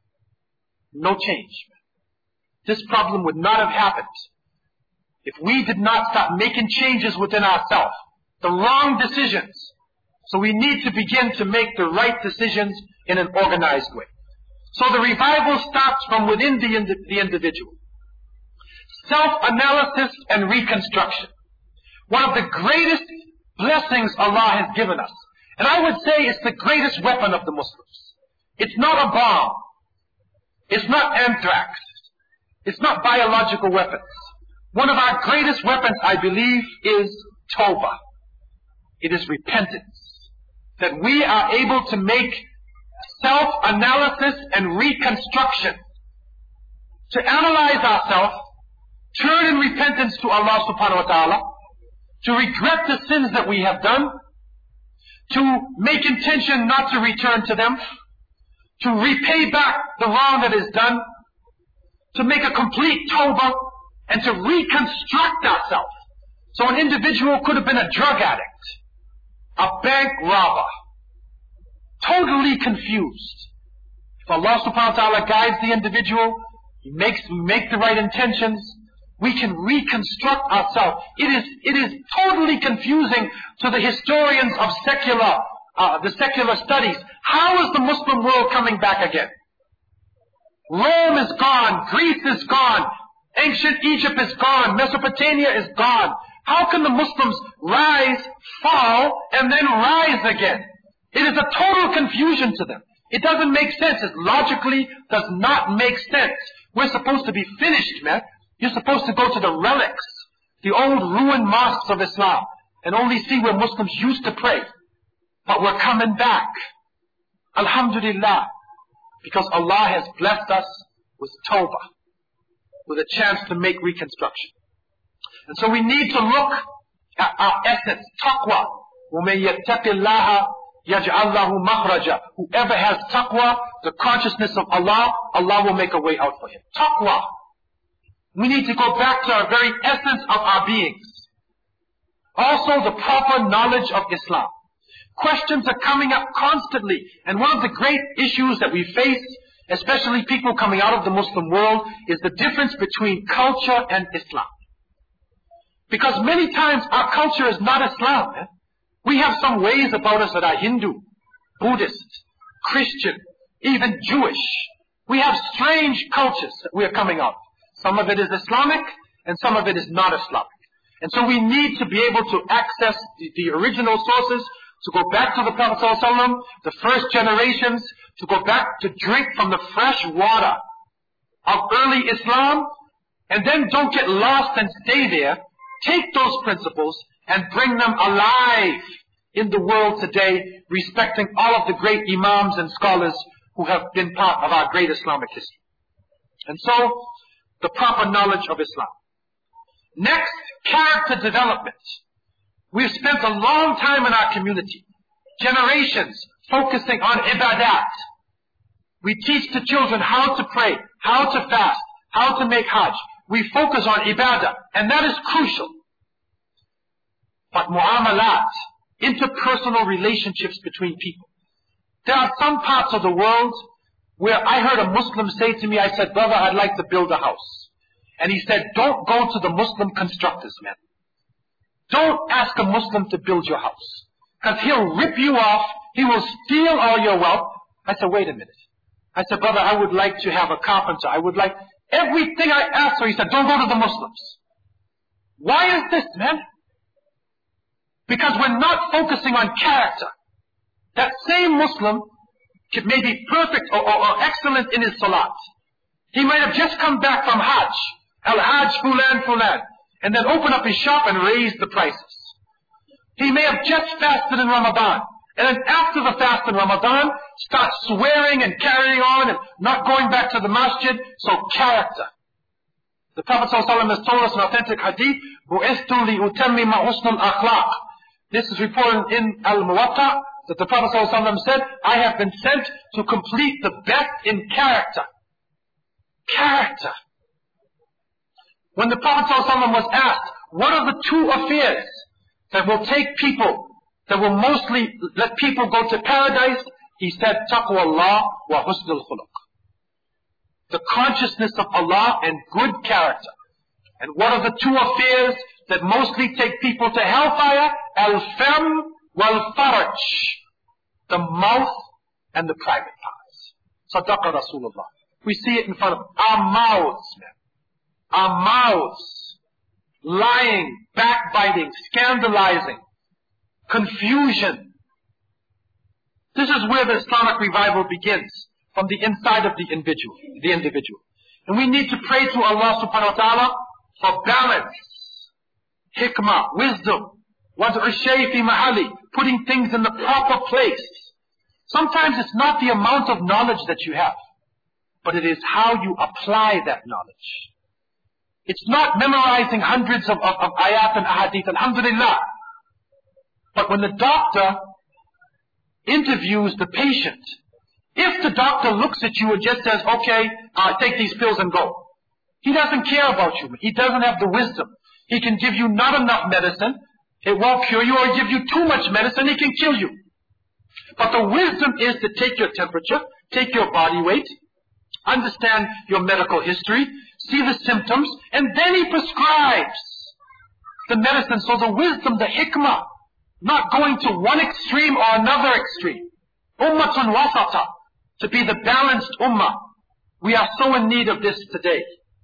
B: No change. This problem would not have happened if we did not start making changes within ourselves. The wrong decisions. So we need to begin to make the right decisions in an organized way. So the revival starts from within the individual. Self-analysis and reconstruction. one of the greatest blessings Allah has given us. And I would say it's the greatest weapon of the Muslims. It's not a bomb. It's not anthrax. It's not biological weapons. One of our greatest weapons, I believe, is tawbah. It is repentance. That we are able to make self-analysis and reconstruction. To analyze ourselves, turn in repentance to Allah subhanahu wa ta'ala, to regret the sins that we have done, to make intention not to return to them, to repay back the wrong that is done, to make a complete tawbah, and to reconstruct ourselves. So an individual could have been a drug addict, a bank robber, totally confused. If Allah subhanahu wa ta'ala guides the individual, we make the right intentions, we can reconstruct ourselves. It is totally confusing to the historians of the secular studies. How is the Muslim world coming back again? Rome is gone, Greece is gone, ancient Egypt is gone, Mesopotamia is gone. How can the Muslims rise, fall, and then rise again? It is a total confusion to them. It doesn't make sense. It logically does not make sense. We're supposed to be finished, man. You're supposed to go to the relics, the old ruined mosques of Islam, and only see where Muslims used to pray. But we're coming back. Alhamdulillah. Because Allah has blessed us with tawbah, with a chance to make reconstruction. And so we need to look at our essence, taqwa. وَمَن يَتَّقِ اللَّهَ يَجْعَلْ لَهُ مَخْرَجًا. Whoever has taqwa, the consciousness of Allah, Allah will make a way out for him. Taqwa. We need to go back to our very essence of our beings. Also the proper knowledge of Islam. Questions are coming up constantly. And one of the great issues that we face, especially people coming out of the Muslim world, is the difference between culture and Islam. Because many times our culture is not Islam. We have some ways about us that are Hindu, Buddhist, Christian, even Jewish. We have strange cultures that we are coming out. Some of it is Islamic and some of it is not Islamic. And so we need to be able to access the original sources, to go back to the Prophet ﷺ, the first generations, to go back to drink from the fresh water of early Islam, and then don't get lost and stay there. Take those principles and bring them alive in the world today, respecting all of the great imams and scholars who have been part of our great Islamic history. And so, the proper knowledge of Islam. Next, character development. We've spent a long time in our community, generations, focusing on ibadat. We teach the children how to pray, how to fast, how to make hajj. We focus on ibadah, and that is crucial. But mu'amalat, interpersonal relationships between people. There are some parts of the world where I heard a Muslim say to me, I said, brother, I'd like to build a house. And he said, don't go to the Muslim constructors, man. Don't ask a Muslim to build your house. Because he'll rip you off, he will steal all your wealth. I said, wait a minute. I said, brother, I would like to have a carpenter. I would like everything I asked for. He said, don't go to the Muslims. Why is this, man? Because we're not focusing on character. That same Muslim may be perfect or excellent in his salat. He might have just come back from Hajj, Al-Hajj Fulan, and then open up his shop and raise the prices. He may have just fasted in Ramadan, and then after the fast in Ramadan, start swearing and carrying on and not going back to the masjid. So character. The Prophet ﷺ has told us in authentic hadith, بُعِثْتُ لِأُتَمِّمَ حُسْنَ الْأَخْلَاقِ. This is reported in Al-Muwatta, that the Prophet ﷺ said, I have been sent to complete the best in character. Character. When the Prophet ﷺ was asked, what are the two affairs that will take people, that will mostly let people go to paradise? He said, taqwa Allah wa husnul khuluq. The consciousness of Allah and good character. And what are the two affairs that mostly take people to hellfire? Al-fam wal-faraj. The mouth and the private parts. Sadaqa Rasulullah. We see it in front of our mouths, man. Our mouths. lying, backbiting, scandalizing, confusion. This is where the Islamic revival begins, from the inside of the individual. And we need to pray to Allah subhanahu wa ta'ala for balance, hikmah, wisdom, wad'u shay fi mahali, putting things in the proper place. Sometimes it's not the amount of knowledge that you have, but it is how you apply that knowledge. It's not memorizing hundreds of ayat and ahadith, alhamdulillah. But when the doctor interviews the patient, if the doctor looks at you and just says, okay, take these pills and go, he doesn't care about you. He doesn't have the wisdom. He can give you not enough medicine, it won't cure you, or give you too much medicine, it can kill you. But the wisdom is to take your temperature, take your body weight, understand your medical history, see the symptoms, and then he prescribes the medicine. So the wisdom, the hikmah, not going to one extreme or another extreme. Ummatun wasata, to be the balanced ummah. We are so in need of this today.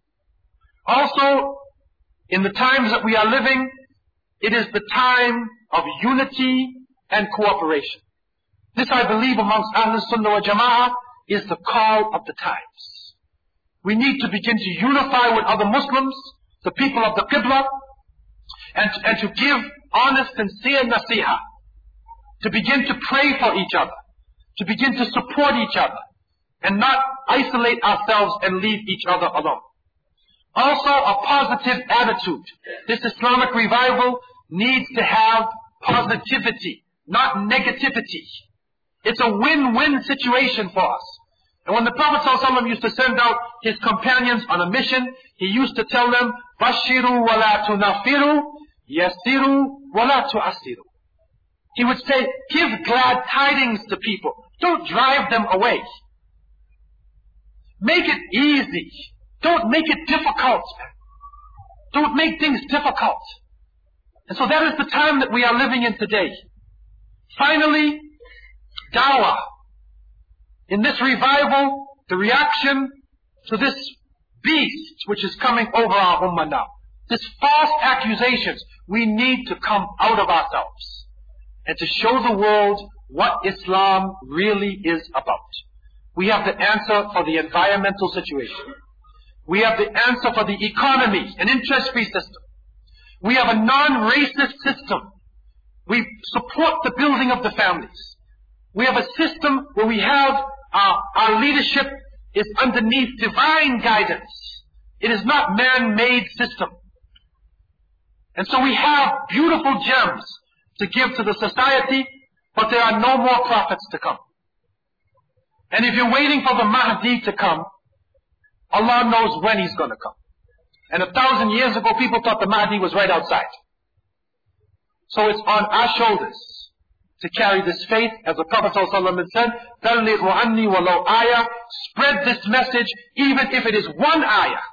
B: Also, in the times that we are living, it is the time of unity and cooperation. This, I believe, amongst Ahlul Sunnah wa Jama'ah, is the call of the times. We need to begin to unify with other Muslims, the people of the Qibla, and to give honest, sincere nasiha, to begin to pray for each other, to begin to support each other, and not isolate ourselves and leave each other alone. Also, a positive attitude. This Islamic revival needs to have positivity, not negativity. It's a win-win situation for us. And when the Prophet ﷺ used to send out his companions on a mission, he used to tell them, Bashiru wa la tunafiru, yasiru wa la tu'asiru. He would say, give glad tidings to people. Don't drive them away. Make it easy. Don't make it difficult. Don't make things difficult. And so that is the time that we are living in today. Finally, dawah. In this revival, the reaction to this beast which is coming over our ummah now, this false accusations, we need to come out of ourselves and to show the world what Islam really is about. We have the answer for the environmental situation. We have the answer for the economy, an interest-free system. We have a non-racist system. We support the building of the families. We have a system where we have our leadership is underneath divine guidance. It is not man-made system. And so we have beautiful gems to give to the society, but there are no more prophets to come. And if you're waiting for the Mahdi to come, Allah knows when he's going to come. And 1,000 years ago, people thought the Mahdi was right outside. So it's on our shoulders to carry this faith, as the Prophet ﷺ said, "Ballighu anni walau ayah." Spread this message, even if it is one ayah.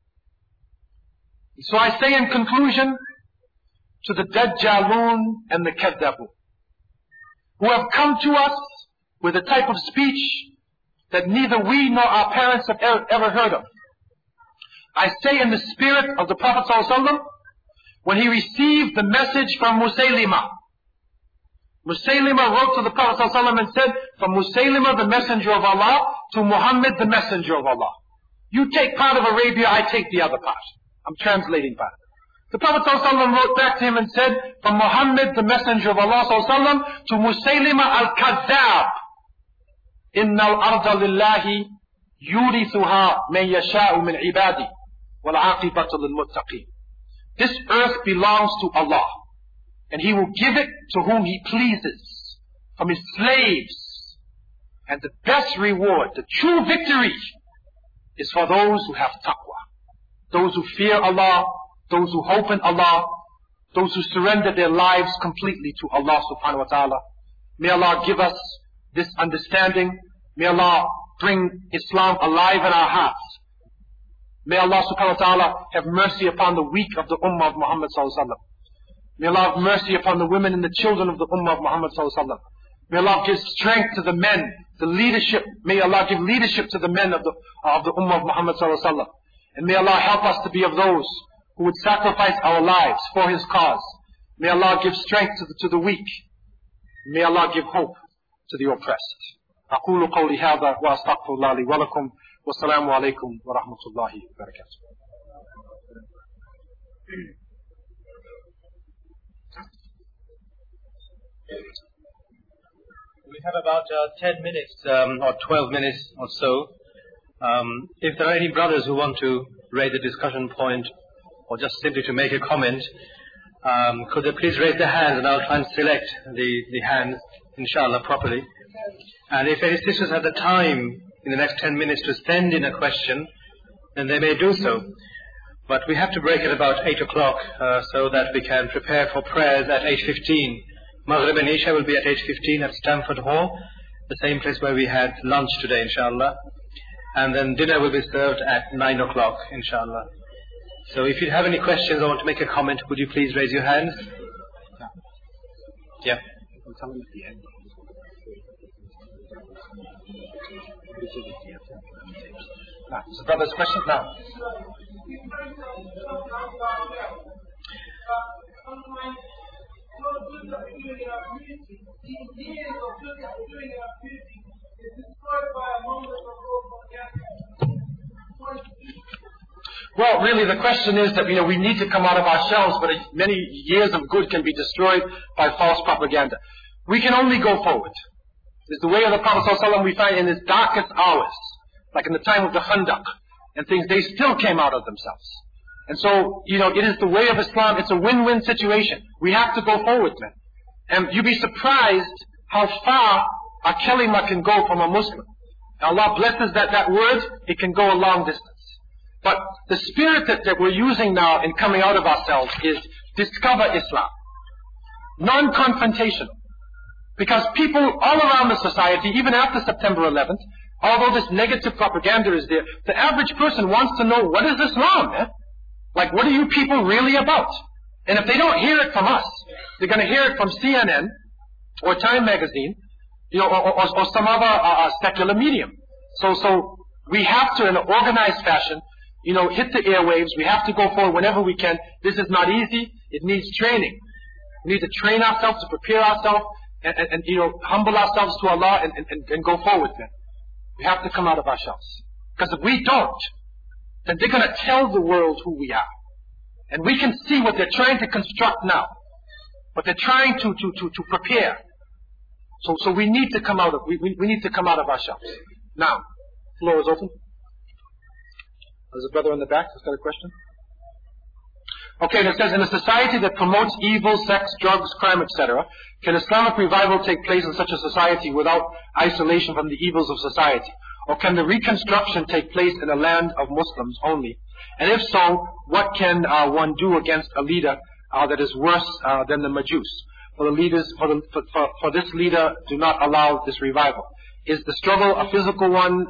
B: So I say in conclusion, to the Dajjalun and the Kadhabun, who have come to us with a type of speech that neither we nor our parents have ever heard of. I say in the spirit of the Prophet ﷺ, when he received the message from Musaylimah. Musaylimah wrote to the Prophet ﷺ and said, from Musaylimah the messenger of Allah to Muhammad the messenger of Allah. You take part of Arabia, I take the other part. I'm translating part. The Prophet ﷺ wrote back to him and said, from Muhammad the messenger of Allah ﷺ to Musaylimah al-Kazzab, Inna al-arda lillahi yurithuha man yasha'u min ibadi wal aqibatu lil muttaqin. This earth belongs to Allah, and He will give it to whom He pleases from His slaves. And the best reward, the true victory, is for those who have taqwa, those who fear Allah, those who hope in Allah, those who surrender their lives completely to Allah subhanahu wa ta'ala. May Allah give us this understanding. May Allah bring Islam alive in our hearts. May Allah subhanahu wa ta'ala have mercy upon the weak of the ummah of Muhammad sallallahu alaihi wasallam. May Allah have mercy upon the women and the children of the ummah of Muhammad sallallahu alaihi wasallam. May Allah give strength to the men, the leadership. May Allah give leadership to the men of the ummah of Muhammad sallallahu alaihi wasallam. And may Allah help us to be of those who would sacrifice our lives for His cause. May Allah give strength to the weak. May Allah give hope to the oppressed. أقول قولي هذا وأستغفر الله لي ولكم والسلام عليكم ورحمة الله وبركاته.
A: We have about 10 minutes or 12 minutes or so. If there are any brothers who want to raise a discussion point or just simply to make a comment, could they please raise their hands and I'll try and select the hands, inshallah, properly. And if any sisters have the time in the next 10 minutes to send in a question, then they may do so. But we have to break at about 8 o'clock so that we can prepare for prayers at 8:15. Maghrib and Isha will be at 8:15 at Stamford Hall, the same place where we had lunch today, inshallah. And then dinner will be served at 9 o'clock, inshallah. So if you have any questions or want to make a comment, would you please raise your hands? Yeah.
B: So brother's question now. Well, really the question is that, we need to come out of ourselves, but many years of good can be destroyed by false propaganda. We can only go forward. It's the way of the Prophet ﷺ we find in his darkest hours, like in the time of the Khandaq and things, they still came out of themselves. And so, it is the way of Islam. It's a win-win situation. We have to go forward, man. And you'd be surprised how far a kalima can go from a Muslim. Allah blesses that word, it can go a long distance. But the spirit that we're using now in coming out of ourselves is discover Islam. Non-confrontational. Because people all around the society, even after September 11th, although this negative propaganda is there, the average person wants to know, what is Islam, man? Like, what are you people really about? And if they don't hear it from us, they're going to hear it from CNN or Time Magazine, or some other secular medium. So we have to, in an organized fashion, hit the airwaves. We have to go forward whenever we can. This is not easy. It needs training. We need to train ourselves, to prepare ourselves, and humble ourselves to Allah and go forward then. We have to come out of ourselves. Because if we don't, then they're going to tell the world who we are. And we can see what they're trying to construct now. What they're trying to prepare. So we need to come out of, we need to come out of ourselves. Now, floor is open. There's a brother in the back who's got a question. Okay, and it says, in a society that promotes evil, sex, drugs, crime, etc., can Islamic revival take place in such a society without isolation from the evils of society? Or can the reconstruction take place in a land of Muslims only? And if so, what can one do against a leader that is worse than the Majus? For this leader, do not allow this revival. Is the struggle a physical one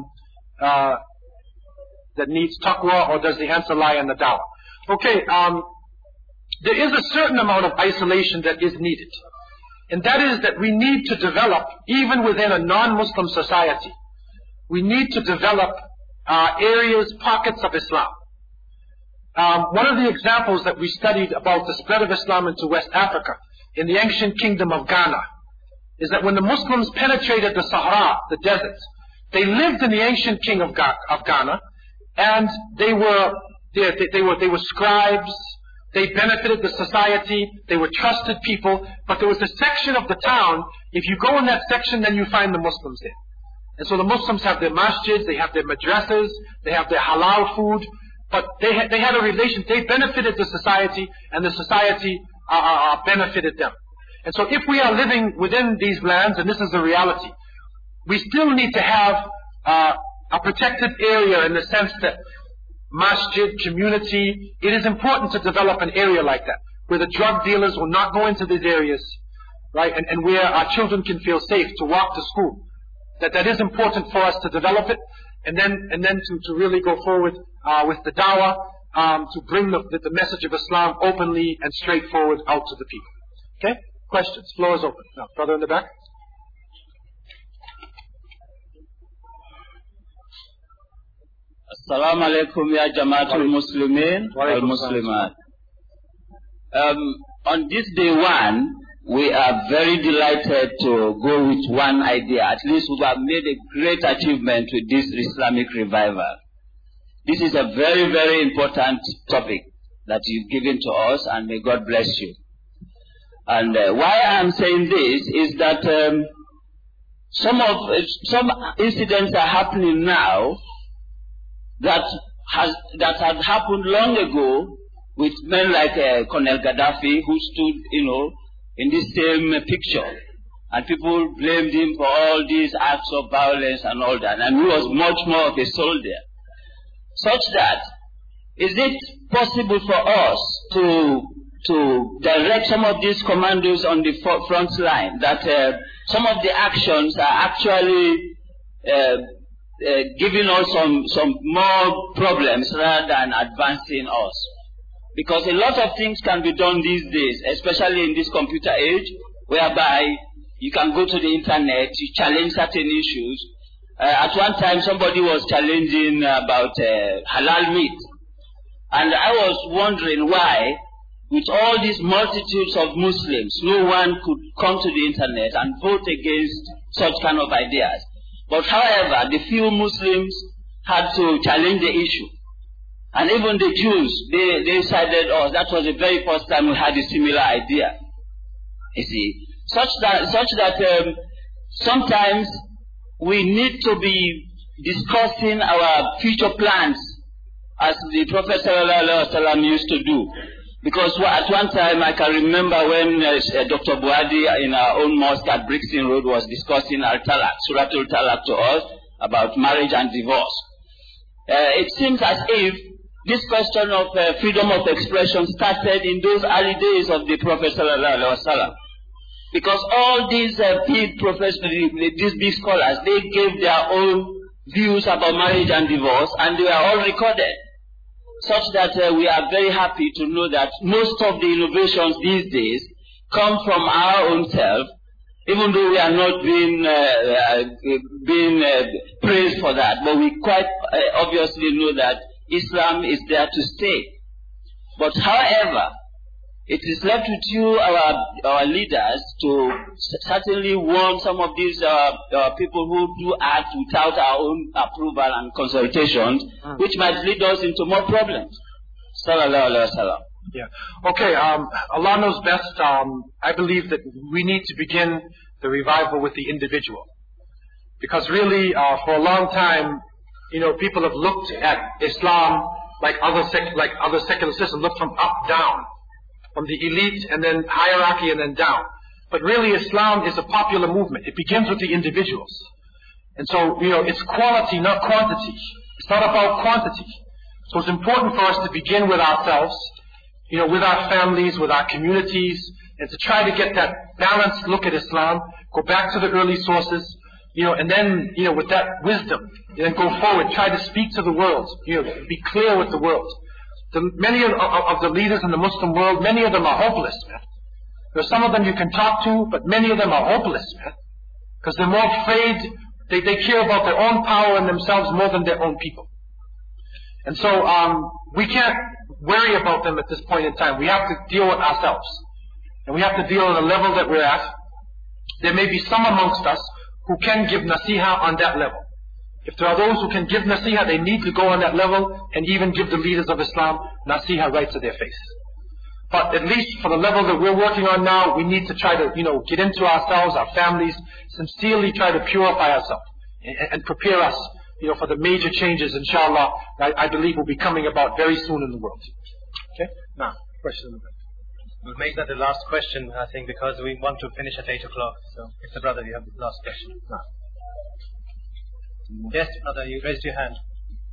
B: that needs taqwa, or does the answer lie in the dawah? Okay, there is a certain amount of isolation that is needed. And that is that we need to develop, even within a non-Muslim society, we need to develop areas, pockets of Islam. One of the examples that we studied about the spread of Islam into West Africa, in the ancient kingdom of Ghana, is that when the Muslims penetrated the Sahara, the desert, they lived in the ancient king of Ghana, and they were scribes, they benefited the society, they were trusted people, but there was a section of the town, if you go in that section, then you find the Muslims there. And so the Muslims have their masjids, they have their madrasas, they have their halal food, but they had a relation, they benefited the society, and the society benefited them. And so if we are living within these lands, and this is the reality, we still need to have a protected area in the sense that masjid, community, it is important to develop an area like that, where the drug dealers will not go into these areas, right, and where our children can feel safe to walk to school. That is important for us to develop it, and then to really go forward with the dawah, to bring the message of Islam openly and straightforward out to the people. Okay? Questions? Floor is open. Now, brother in the back.
C: Assalamu alaikum ya Jamaatul Muslimin wal Muslimat. On this day one, we are very delighted to go with one idea. At least we have made a great achievement with this Islamic revival. This is a very, very important topic that you've given to us, and may God bless you. And why I'm saying this is that some incidents are happening now that had happened long ago with men like Colonel Gaddafi, who stood, in this same picture, and people blamed him for all these acts of violence and all that, and he was much more of a soldier. Such that, is it possible for us to direct some of these commandos on the front line, that some of the actions are actually giving us some more problems rather than advancing us? Because a lot of things can be done these days, especially in this computer age, whereby you can go to the internet, you challenge certain issues. At one time, somebody was challenging about halal meat. And I was wondering why, with all these multitudes of Muslims, no one could come to the internet and vote against such kind of ideas. But however, the few Muslims had to challenge the issue. And even the Jews, they sided us. That was the very first time we had a similar idea. You see, such that sometimes we need to be discussing our future plans, as the Prophet ﷺ used to do. Because at one time I can remember when Dr. Buhari in our own mosque at Brixton Road was discussing Al-Talaq, Suratul Talaq to us about marriage and divorce. It seems as if this question of freedom of expression started in those early days of the Prophet ﷺ. Because all these big prophets, these big scholars, they gave their own views about marriage and divorce, and they were all recorded. Such that we are very happy to know that most of the innovations these days come from our own self, even though we are not being praised for that. But we quite obviously know that Islam is there to stay. But however, it is left with you, our leaders, to certainly warn some of these people who do act without our own approval and consultations, which might lead us into more problems. Sallallahu Alaihi Wasallam.
B: Yeah. Okay. Allah knows best. I believe that we need to begin the revival with the individual, because really, for a long time, people have looked at Islam like other secular systems, looked from up down, from the elite and then hierarchy and then down. But really, Islam is a popular movement. It begins with the individuals. And so, it's quality, not quantity. It's not about quantity. So it's important for us to begin with ourselves, with our families, with our communities, and to try to get that balanced look at Islam, go back to the early sources, and then, with that wisdom, then go forward, try to speak to the world, be clear with the world. Many of the leaders in the Muslim world, many of them are hopeless, man. There's some of them you can talk to, but many of them are hopeless, man. Because they're more afraid, they care about their own power and themselves more than their own people. And so, we can't worry about them at this point in time. We have to deal with ourselves. And we have to deal at the level that we're at. There may be some amongst us who can give nasiha on that level. If there are those who can give nasiha, they need to go on that level and even give the leaders of Islam nasiha right to their face. But at least for the level that we're working on now, we need to try to, get into ourselves, our families, sincerely try to purify ourselves and prepare us, for the major changes, inshallah, I believe will be coming about very soon in the world. Okay? Now, question in the back.
A: We'll make that the last question, I think, because we want to finish at 8 o'clock. So, Mr. Brother, you have the last question.
B: No.
A: Yes, brother, you raised your hand.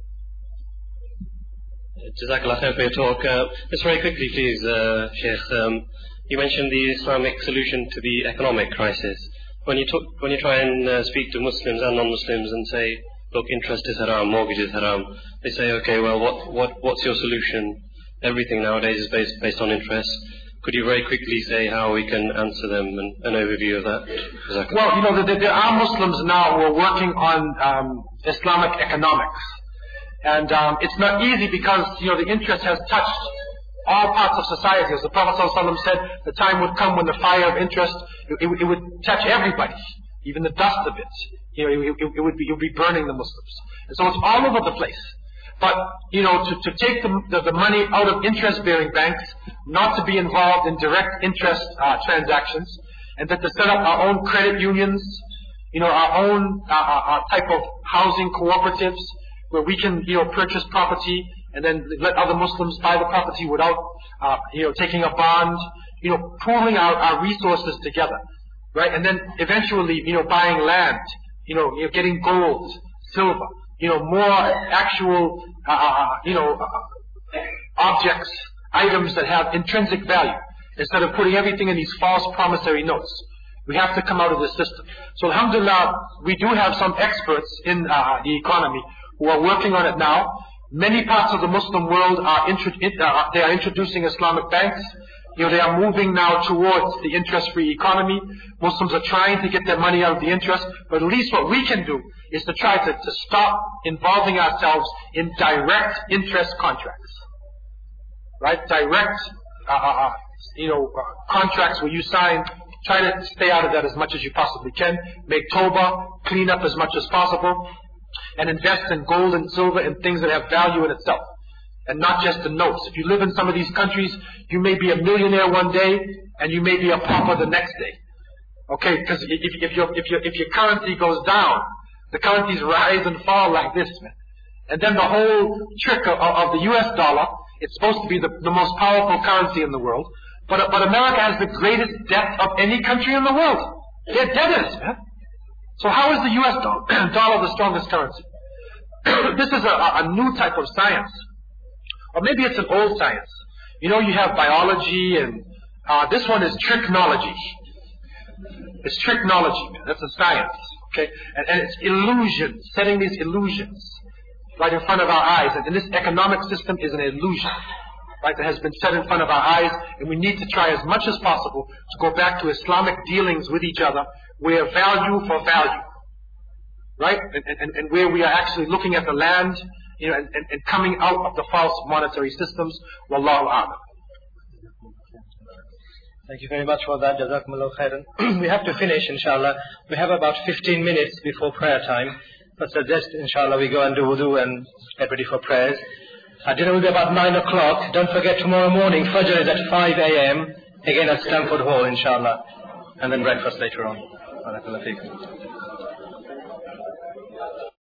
D: Jazakallah khair for your talk. Just very quickly, please, Sheikh. You mentioned the Islamic solution to the economic crisis. When you try and speak to Muslims and non-Muslims and say, look, interest is haram, mortgage is haram, they say, okay, well, what's your solution? Everything nowadays is based on interest. Could you very quickly say how we can answer them and an overview of that?
B: Well, there are Muslims now who are working on Islamic economics. And it's not easy because, the interest has touched all parts of society. As the Prophet ﷺ said, the time would come when the fire of interest, it would touch everybody, even the dust of it. It would be burning the Muslims. And so it's all over the place. But, to take the money out of interest-bearing banks, not to be involved in direct interest transactions, and that to set up our own credit unions, our own type of housing cooperatives, where we can, purchase property and then let other Muslims buy the property without, taking a bond, pooling our resources together, right? And then eventually, buying land, getting gold, silver, more actual, objects, items that have intrinsic value, instead of putting everything in these false promissory notes. We have to come out of this system. So alhamdulillah, we do have some experts in the economy who are working on it now. Many parts of the Muslim world are introducing Islamic banks. They are moving now towards the interest-free economy. Muslims are trying to get their money out of the interest, but at least what we can do is to try to stop involving ourselves in direct interest contracts. Right? Direct, contracts where you sign. Try to stay out of that as much as you possibly can. Make tawbah, clean up as much as possible, and invest in gold and silver and things that have value in itself, and not just in notes. If you live in some of these countries, you may be a millionaire one day, and you may be a pauper the next day. Okay, because if your currency goes down, the currencies rise and fall like this, man. And then the whole trick of the US dollar, it's supposed to be the most powerful currency in the world, but America has the greatest debt of any country in the world. They're debtors, man. So how is the US dollar the strongest currency? This is a new type of science. Or maybe it's an old science. You have biology, and this one is tricknology. It's tricknology, man. That's a science. Okay? And it's illusion, setting these illusions right in front of our eyes. And this economic system is an illusion, right, that has been set in front of our eyes, and we need to try as much as possible to go back to Islamic dealings with each other, where value for value, right, and where we are actually looking at the land, and coming out of the false monetary systems. Wallahu a'lam.
A: Thank you very much for that. Jazakumullah khairan. We have to finish, inshallah. We have about 15 minutes before prayer time. I suggest, inshallah, we go and do wudu and get ready for prayers. Dinner will be about 9 o'clock. Don't forget, tomorrow morning, Fajr is at 5 a.m. Again at Stamford Hall, inshallah. And then breakfast later on. Barakallahu feekum.